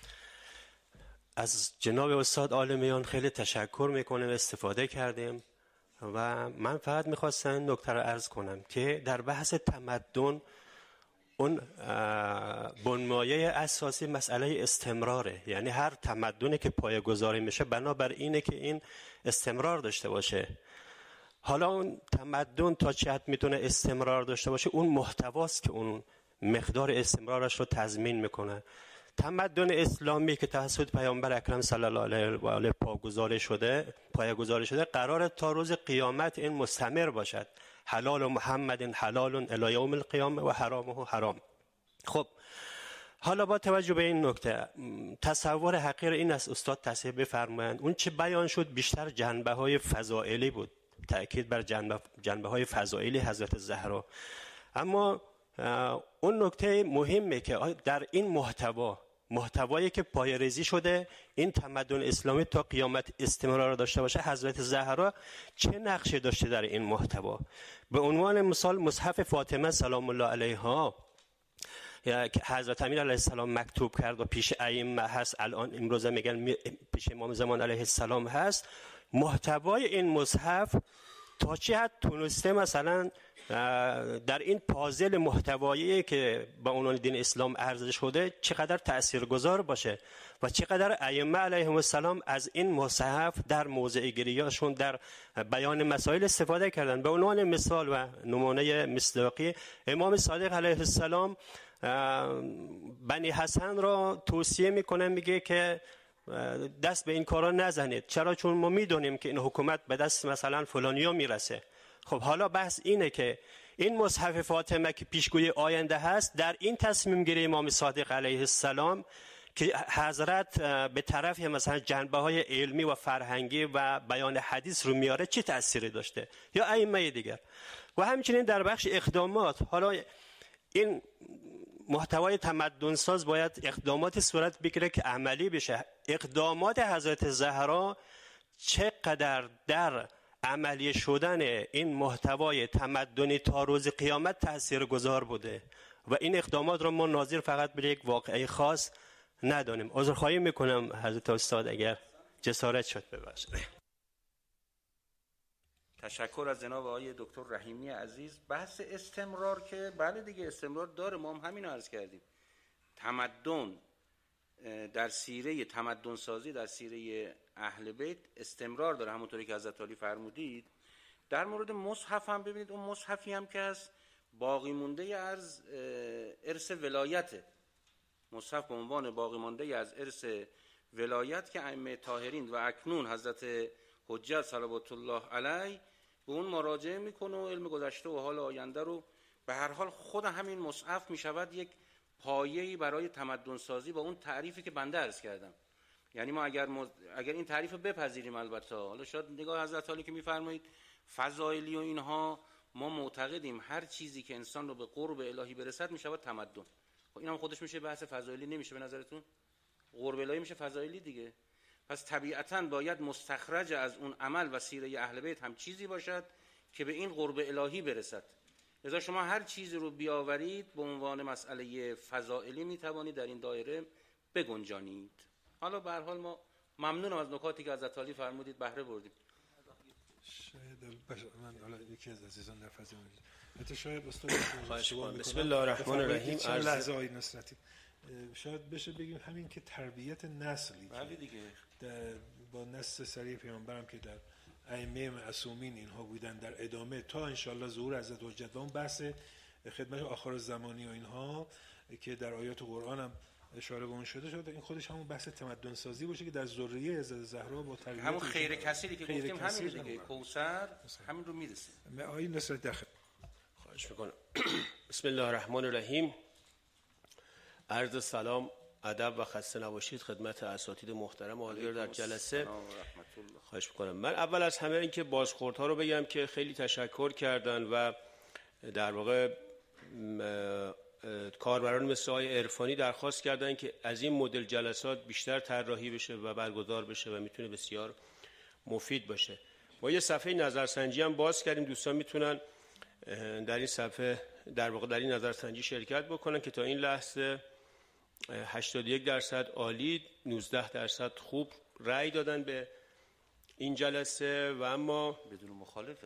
از جناب استاد عالمیان خیلی تشکر میکنم، استفاده کردیم و من فقط میخواستم نکته رو عرض کنم که در بحث تمدن اون بنمایه اساسی مسئله استمراره، یعنی هر تمدنی که پایه‌گذاری میشه بنابر اینه که این استمرار داشته باشه. حالا اون تمدن تا چه حد میتونه استمرار داشته باشه، اون محتواست که اون مقدار استمرارش رو تضمین میکنه. تمدن اسلامی که توسط پیامبر اکرم صلی الله علیه و آله پایه‌گذاری شده قرار تا روز قیامت این مستمر باشد. حلال محمد حلال الی یوم القیامه و حرامه حرام. خب حالا با توجه به این نکته تصور حقیر این است استاد تصحیح بفرمایند اون چه بیان شد بیشتر جنبه‌های فضائلی بود، تأکید بر جنبه‌های فضائلی حضرت زهرا. اما اون نکته مهمه که در این محتوایی که پایه‌ریزی شده این تمدن اسلامی تا قیامت استمرار داشته باشه، حضرت زهرا چه نقشی داشته در این محتوا؟ به عنوان مثال مصحف فاطمه سلام الله علیها که حضرت امین علیه السلام مکتوب کرد و پیش ائمه هست، الان امروزه میگن پیش امام زمان علیه السلام هست، محتوای این مصحف تا چه حد تونسته مثلا در این پازل محتوایی که به عنوان دین اسلام عرضه شده چقدر تاثیرگذار باشه و چقدر ائمه علیهم السلام از این مصحف در موضع گیریاشون در بیان مسائل استفاده کردن. به عنوان مثال و نمونه مصداقی، امام صادق علیه السلام بنی حسن را توصیه میکنه، میگه که دست به این کارا نزنید. چرا؟ چون ما میدونیم که این حکومت به دست مثلا فلانیا میرسه. خب حالا بحث اینه که این مصحف فاطمه که پیشگوی آینده هست، در این تصمیم گیری امام صادق علیه السلام که حضرت به طرف مثلا جنبه‌های علمی و فرهنگی و بیان حدیث رو میاره چه تأثیری داشته، یا ائمه دیگر. و همچنین در بخش اقدامات، حالا این محتوای تمدن ساز باید اقدامات صورت بگیره که عملی بشه. اقدامات حضرت زهرا چقدر در عملی شدن این محتوای تمدنی تا روز قیامت تاثیرگذار بوده و این اقدامات را ما ناظر فقط به یک واقعه خاص ندانیم. عذرخواهی میکنم حضرت استاد اگر جسارت شد ببخشید. تشکر از جناب آقای دکتر رحیمی عزیز. بحث استمرار که بله دیگه استمرار داره، ما هم همین رو عرض کردیم. تمدن در سیره تمدن سازی در سیره اهل بیت استمرار داره، همونطوری که حضرت علی فرمودید. در مورد مصحف هم ببینید، اون مصحفی هم که از باقی مونده از ارث ولایته، مصحف به عنوان باقی مانده از ارث ولایت که ائمه طاهرین و اکنون حضرت حجت صلوات الله علیه به اون مراجعه میکنه و علم گذشته و حال آینده رو، به هر حال خود همین مصحف میشود یک پایه‌ای برای تمدن سازی با اون تعریفی که بنده عرض کردم. یعنی ما اگر این تعریف رو بپذیریم، البته حالا شاید نگاه حضرت علی که میفرمایید فضائلی و اینها، ما معتقدیم هر چیزی که انسان رو به قرب الهی برسد میشود تمدن. خب این هم خودش میشه بحث فضائلی نمیشه به نظرتون؟ قرب الهی میشه فضائلی دیگه. پس طبیعتاً باید مستخرج از اون عمل و سیره اهل بیت هم چیزی باشد که به این قرب الهی برسد. لذا شما هر چیزی رو بیاورید به عنوان مسئله فضائلی میتوانید در این دایره بگنجانید. حالا به هر حال ما ممنونم از نکاتی که حضرت علی فرمودید بهره بردیم. شاید من حالا یکی از عزیزان در فضا میگه شاید استاد بسم الله الرحمن الرحیم. عرض لحظه های نصرتی شاید بشه بگیم همین که تربیت نسلی بله دیگه، با نص صریح پیامبرم که در ائمه معصومین اینها بودن، در ادامه تا انشالله ظهور حضرت حجت و اون بحث خدمت آخر الزمانی و اینها که در آیات قرآن هم اشاره به اون شده، شاید این خودش همون بحث تمدن سازی باشه که در ذریه حضرت زهرا با تربیت همون خیر کثیری که گفتیم همین دیگه، کوثر همین رو میرسه. آیه نصرت داخل خواهش میکنم. بسم الله الرحمن الرحیم. عرض سلام، ادب و خسته نباشید خدمت اساتید محترم حاضر در جلسه. خواهش میکنم. من اول از همه این که بازخوردها رو بگم که خیلی تشکر کردن و در واقع کاربران مثل آقای عرفانی درخواست کردن که از این مدل جلسات بیشتر طراحی بشه و برگزار بشه و میتونه بسیار مفید باشه. ما یه صفحه نظرسنجی هم باز کردیم، دوستان میتونن در این صفحه در واقع در این نظرسنجی شرکت بکنن که تا این لحظه 81% عالی، 19% خوب رأی دادن به این جلسه و اما بدون مخالفه.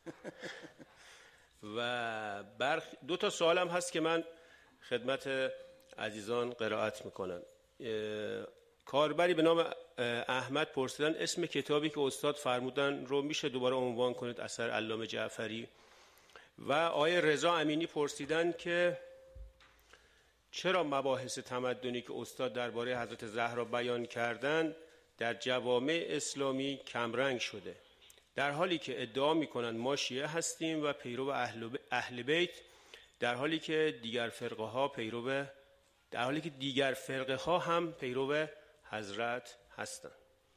و دو تا سوال هم هست که من خدمت عزیزان قرائت میکنم. کاربری به نام احمد پرسیدن اسم کتابی که استاد فرمودن رو میشه دوباره عنوان کنید، اثر علامه جعفری. و آقای رضا امینی پرسیدن که چرا مباحث تمدنی که استاد درباره حضرت زهرا بیان کردن در جوامع اسلامی کمرنگ شده، در حالی که ادعا میکنن ما شیعه هستیم و پیرو اهل بیت، در حالی که دیگر فرقه ها هم پیرو حضرت هستند.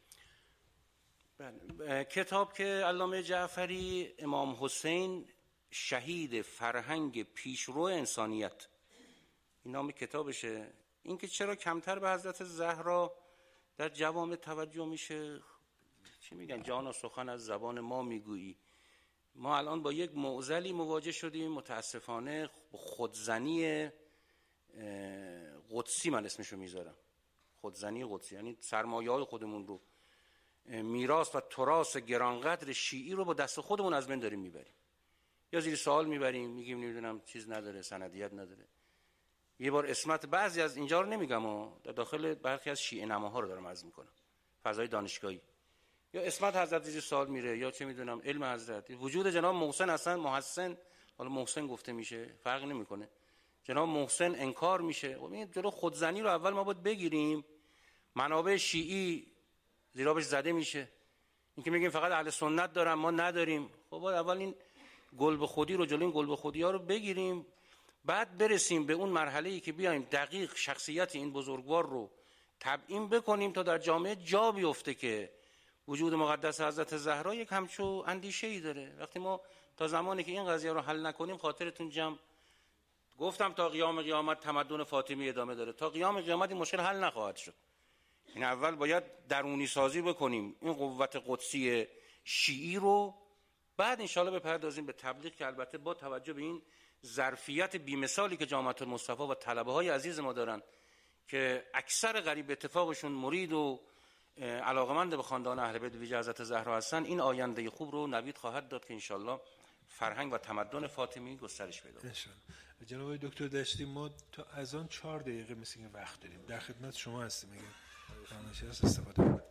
کتاب که علامه جعفری امام حسین شهید فرهنگ پیشرو انسانیت، این نام کتابشه. این که چرا کمتر به حضرت زهرا در جوامع توجه میشه، چی میگن جان و سخن از زبان ما میگویی. ما الان با یک معضلی مواجه شدیم متاسفانه، خودزنی قدسی من اسمشو میذارم، خودزنی قدسی، یعنی سرمایه‌های خودمون رو، میراث و تراث گرانقدر شیعی رو با دست خودمون از بین داریم میبریم، یا زیر سوال میبریم، میگیم نمیدونم چیز نداره، سندیت نداره. یه بار اسمت بعضی از اینجا رو نمیگم و داخل برخی از شیعه نماها رو دارم عرض میکنم، فضای دانشگاهی، یا اسمت حضرت زیر سوال میره، یا چه میدونم علم حضرت، وجود جناب محسن اصلا محسن، حالا محسن گفته میشه فرق نمیکنه، جناب محسن انکار میشه. خب این جلو خودزنی رو اول ما باید بگیریم. منابع شیعی زیرابش زده میشه، اینکه میگیم فقط اهل سنت دارن ما نداریم. خب باید اول این گلب خودی رو، جلوی این گلب خودی ها رو بگیریم، بعد برسیم به اون مرحله‌ای که بیایم دقیق شخصیت این بزرگوار رو تبیین بکنیم تا در جامعه جا بیفته که وجود مقدس حضرت زهرا یک همچو اندیشه‌ای داره. وقتی ما تا زمانی که این قضیه رو حل نکنیم، خاطرتون جمع گفتم تا قیام قیامت تمدن فاطمی ادامه داره، تا قیام قیامت این مشکل حل نخواهد شد. این اول باید درونی سازی بکنیم این قوت قدسی شیعی رو، بعد انشاءالله بپردازیم به تبلیغ، که البته با توجه به این ظرفیت بی‌مثالی که جامعه المصطفی و طلبه‌های عزیز ما دارن که اکثر قریب اتفاقشون مرید و علاقمند به خاندان اهل بیت ویژه حضرت زهرا هستن، این آینده خوب رو نوید خواهد داد که انشاءالله فرهنگ و تمدن فاطمی گسترش پیدا کنه. جناب دکتر دشتی، ما تا از آن 4 دقیقه مثل این وقت داریم، در خدمت شما هستیم، اگه دانش هست استفاده کنید.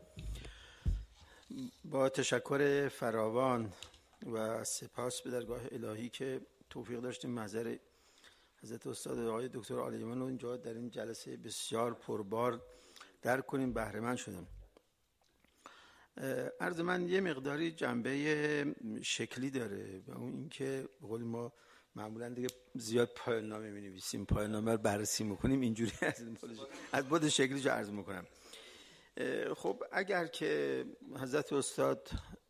با تشکر فراوان و سپاس به درگاه الهی که توفیق داشتیم محضر حضرت استاد آقای دکتر عالیمان رو اینجا در این جلسه بسیار پربار درک کنیم، بهره مند شدم. عرض من یه مقداری جنبه شکلی داره و اون اینکه به قول ما معمولا دیگه زیاد پایان نامه می‌نویسیم، پایان نامه رو بررسی می‌کنیم، اینجوری از بود شکلی جو عرض می‌کنم. خب اگر که حضرت استاد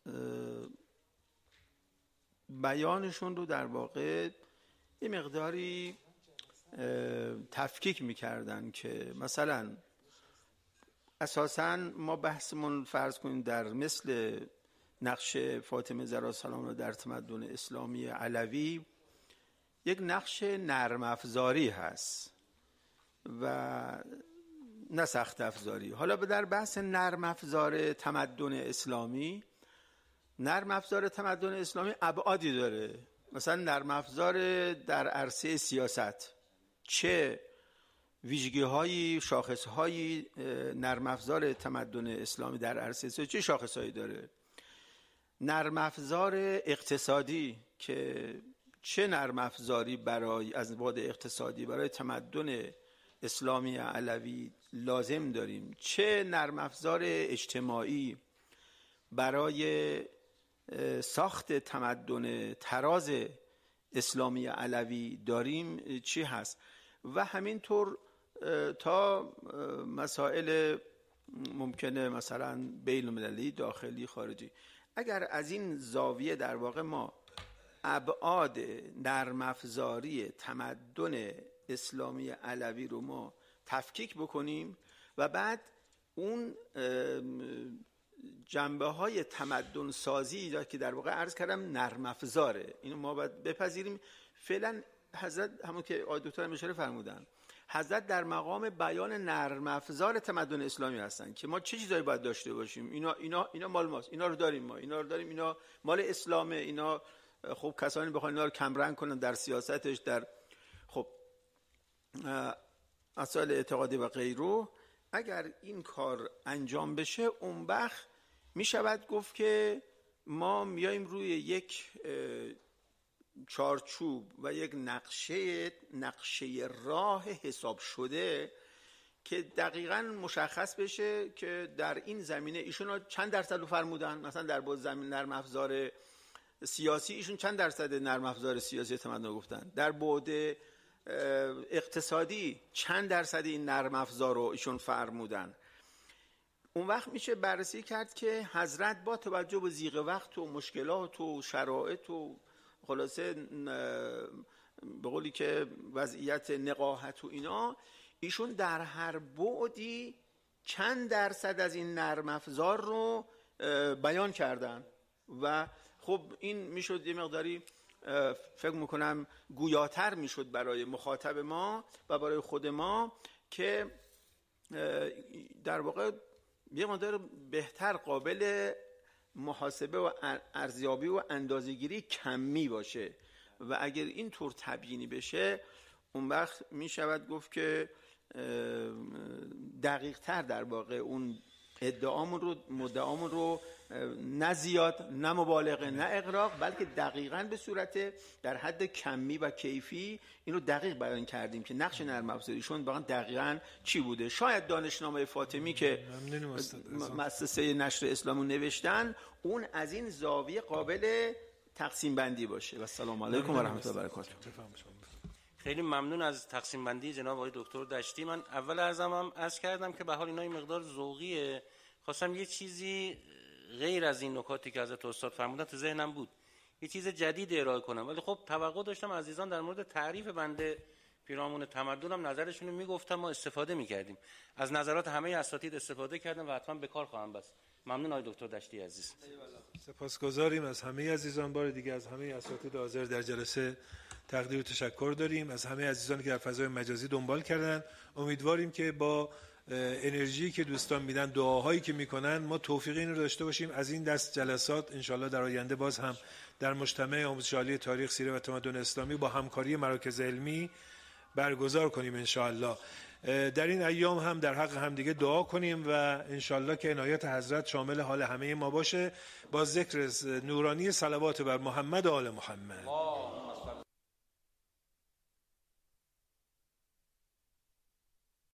بیانشون رو در واقع یه مقداری تفکیک می‌کردن که مثلا اساساً ما بحثمون فرض کنیم در مثل نقش فاطمه زهرا سلام الله در تمدن اسلامی علوی یک نقش نرم افزاری هست و نه سخت افزاری. حالا در بحث نرم افزار تمدن اسلامی، نرم افزار تمدن اسلامی ابعادی داره. مثلا نرم افزار در عرصه سیاست چه ویژگی‌هایی، شاخص‌هایی نرم افزار تمدن اسلامی در عرصه سیاست چه شاخص‌هایی داره؟ نرم افزار اقتصادی که چه نرم افزاری برای از بعد اقتصادی برای تمدن اسلامی علوی لازم داریم، چه نرم افزار اجتماعی برای ساخت تمدن تراز اسلامی علوی داریم، چی هست؟ و همینطور تا مسائل ممکنه مثلا بین المللی، داخلی، خارجی. اگر از این زاویه در واقع ما ابعاد نرم افزاری تمدن اسلامی علوی رو ما تفکیک بکنیم و بعد اون جنبه های تمدن سازی که در واقع عرض کردم نرم افزاره، اینو ما باید بپذیریم. فعلا حضرت همون که آقای دکتر هم اشاره فرمودن، حضرت در مقام بیان نرم افزار تمدن اسلامی هستن که ما چه چیزایی باید داشته باشیم. اینا مال ماست، اینا رو داریم، ما اینا رو داریم، اینا مال اسلامه. اینا خب کسانی بخوان اینا رو کم رنگ کنن در سیاستش، در خب مسائل اعتقادی و غیره، اگر این کار انجام بشه اون وقت می شود گفت که ما میایم روی یک چارچوب و یک نقشه راه حساب شده که دقیقاً مشخص بشه که در این زمینه ایشون چند درصد رو فرمودن. مثلا در بود زمین نرم افزار سیاسی ایشون چند درصد نرم افزار سیاسی تمدن گفتن، در بود اقتصادی چند درصد این نرم افزار رو ایشون فرمودن. اون وقت میشه بررسی کرد که حضرت با توجه به ضیق وقت و مشکلات و شرایط و خلاصه به قولی که وضعیت نقاهت و ایشون در هر بعدی چند درصد از این نرم افزار رو بیان کردن و خب این میشد یه مقداری فکر میکنم گویاتر میشد برای مخاطب ما و برای خود ما که در واقع یه مقدار بهتر قابل محاسبه و ارزیابی و اندازه‌گیری کمی باشه و اگر این طور تبیینی بشه اون وقت می شود گفت که دقیق تر در واقع اون مدعامون رو نه زیاد نه مبالغه نه اغراق، بلکه دقیقاً به صورت در حد کمی و کیفی این رو دقیق بیان کردیم که نقش نرم افزاریشون واقعا دقیقاً چی بوده. شاید دانشنامه فاطمی که مؤسسه نشر اسلامو نوشتن اون از این زاویه قابل تقسیم بندی باشه. و السلام علیکم و رحمت الله و برکاته. خیلی ممنون از تقسیم بندی جناب آقای دکتر دشتی. من اول عرض کردم که به حال اینا این مقدار ذوقیه، خواستم یه چیزی غیر از این نکاتی که حضرت استاد فرمودن تو ذهنم بود، یه چیز جدید ارائه کنم، ولی خب توقع داشتم عزیزان در مورد تعریف بنده پیرامون تمدنم نظرشون رو میگفتم، ما استفاده میکردیم، از نظرات همه اساتید استفاده کردم و حتما به کار خواهم بست. ممنون آقای دکتر دشتی عزیز. سپاسگزاریم از همه عزیزان. بار دیگه از همه اساتید حاضر در جلسه تقدیر و تشکر داریم، از همه عزیزانی که در فضای مجازی دنبال کردن. امیدواریم که با انرژی که دوستان میدن، دعاهایی که میکنن، ما توفیق این رو داشته باشیم از این دست جلسات انشالله در آینده باز هم در مجتمع آموزش عالی تاریخ، سیره و تمدن اسلامی با همکاری مراکز علمی برگزار کنیم انشالله. در این ایام هم در حق همدیگه دعا کنیم و انشالله که عنایت حضرت شامل حال همه ما باشه با ذکر نورانی صلوات بر محمد و آل محمد.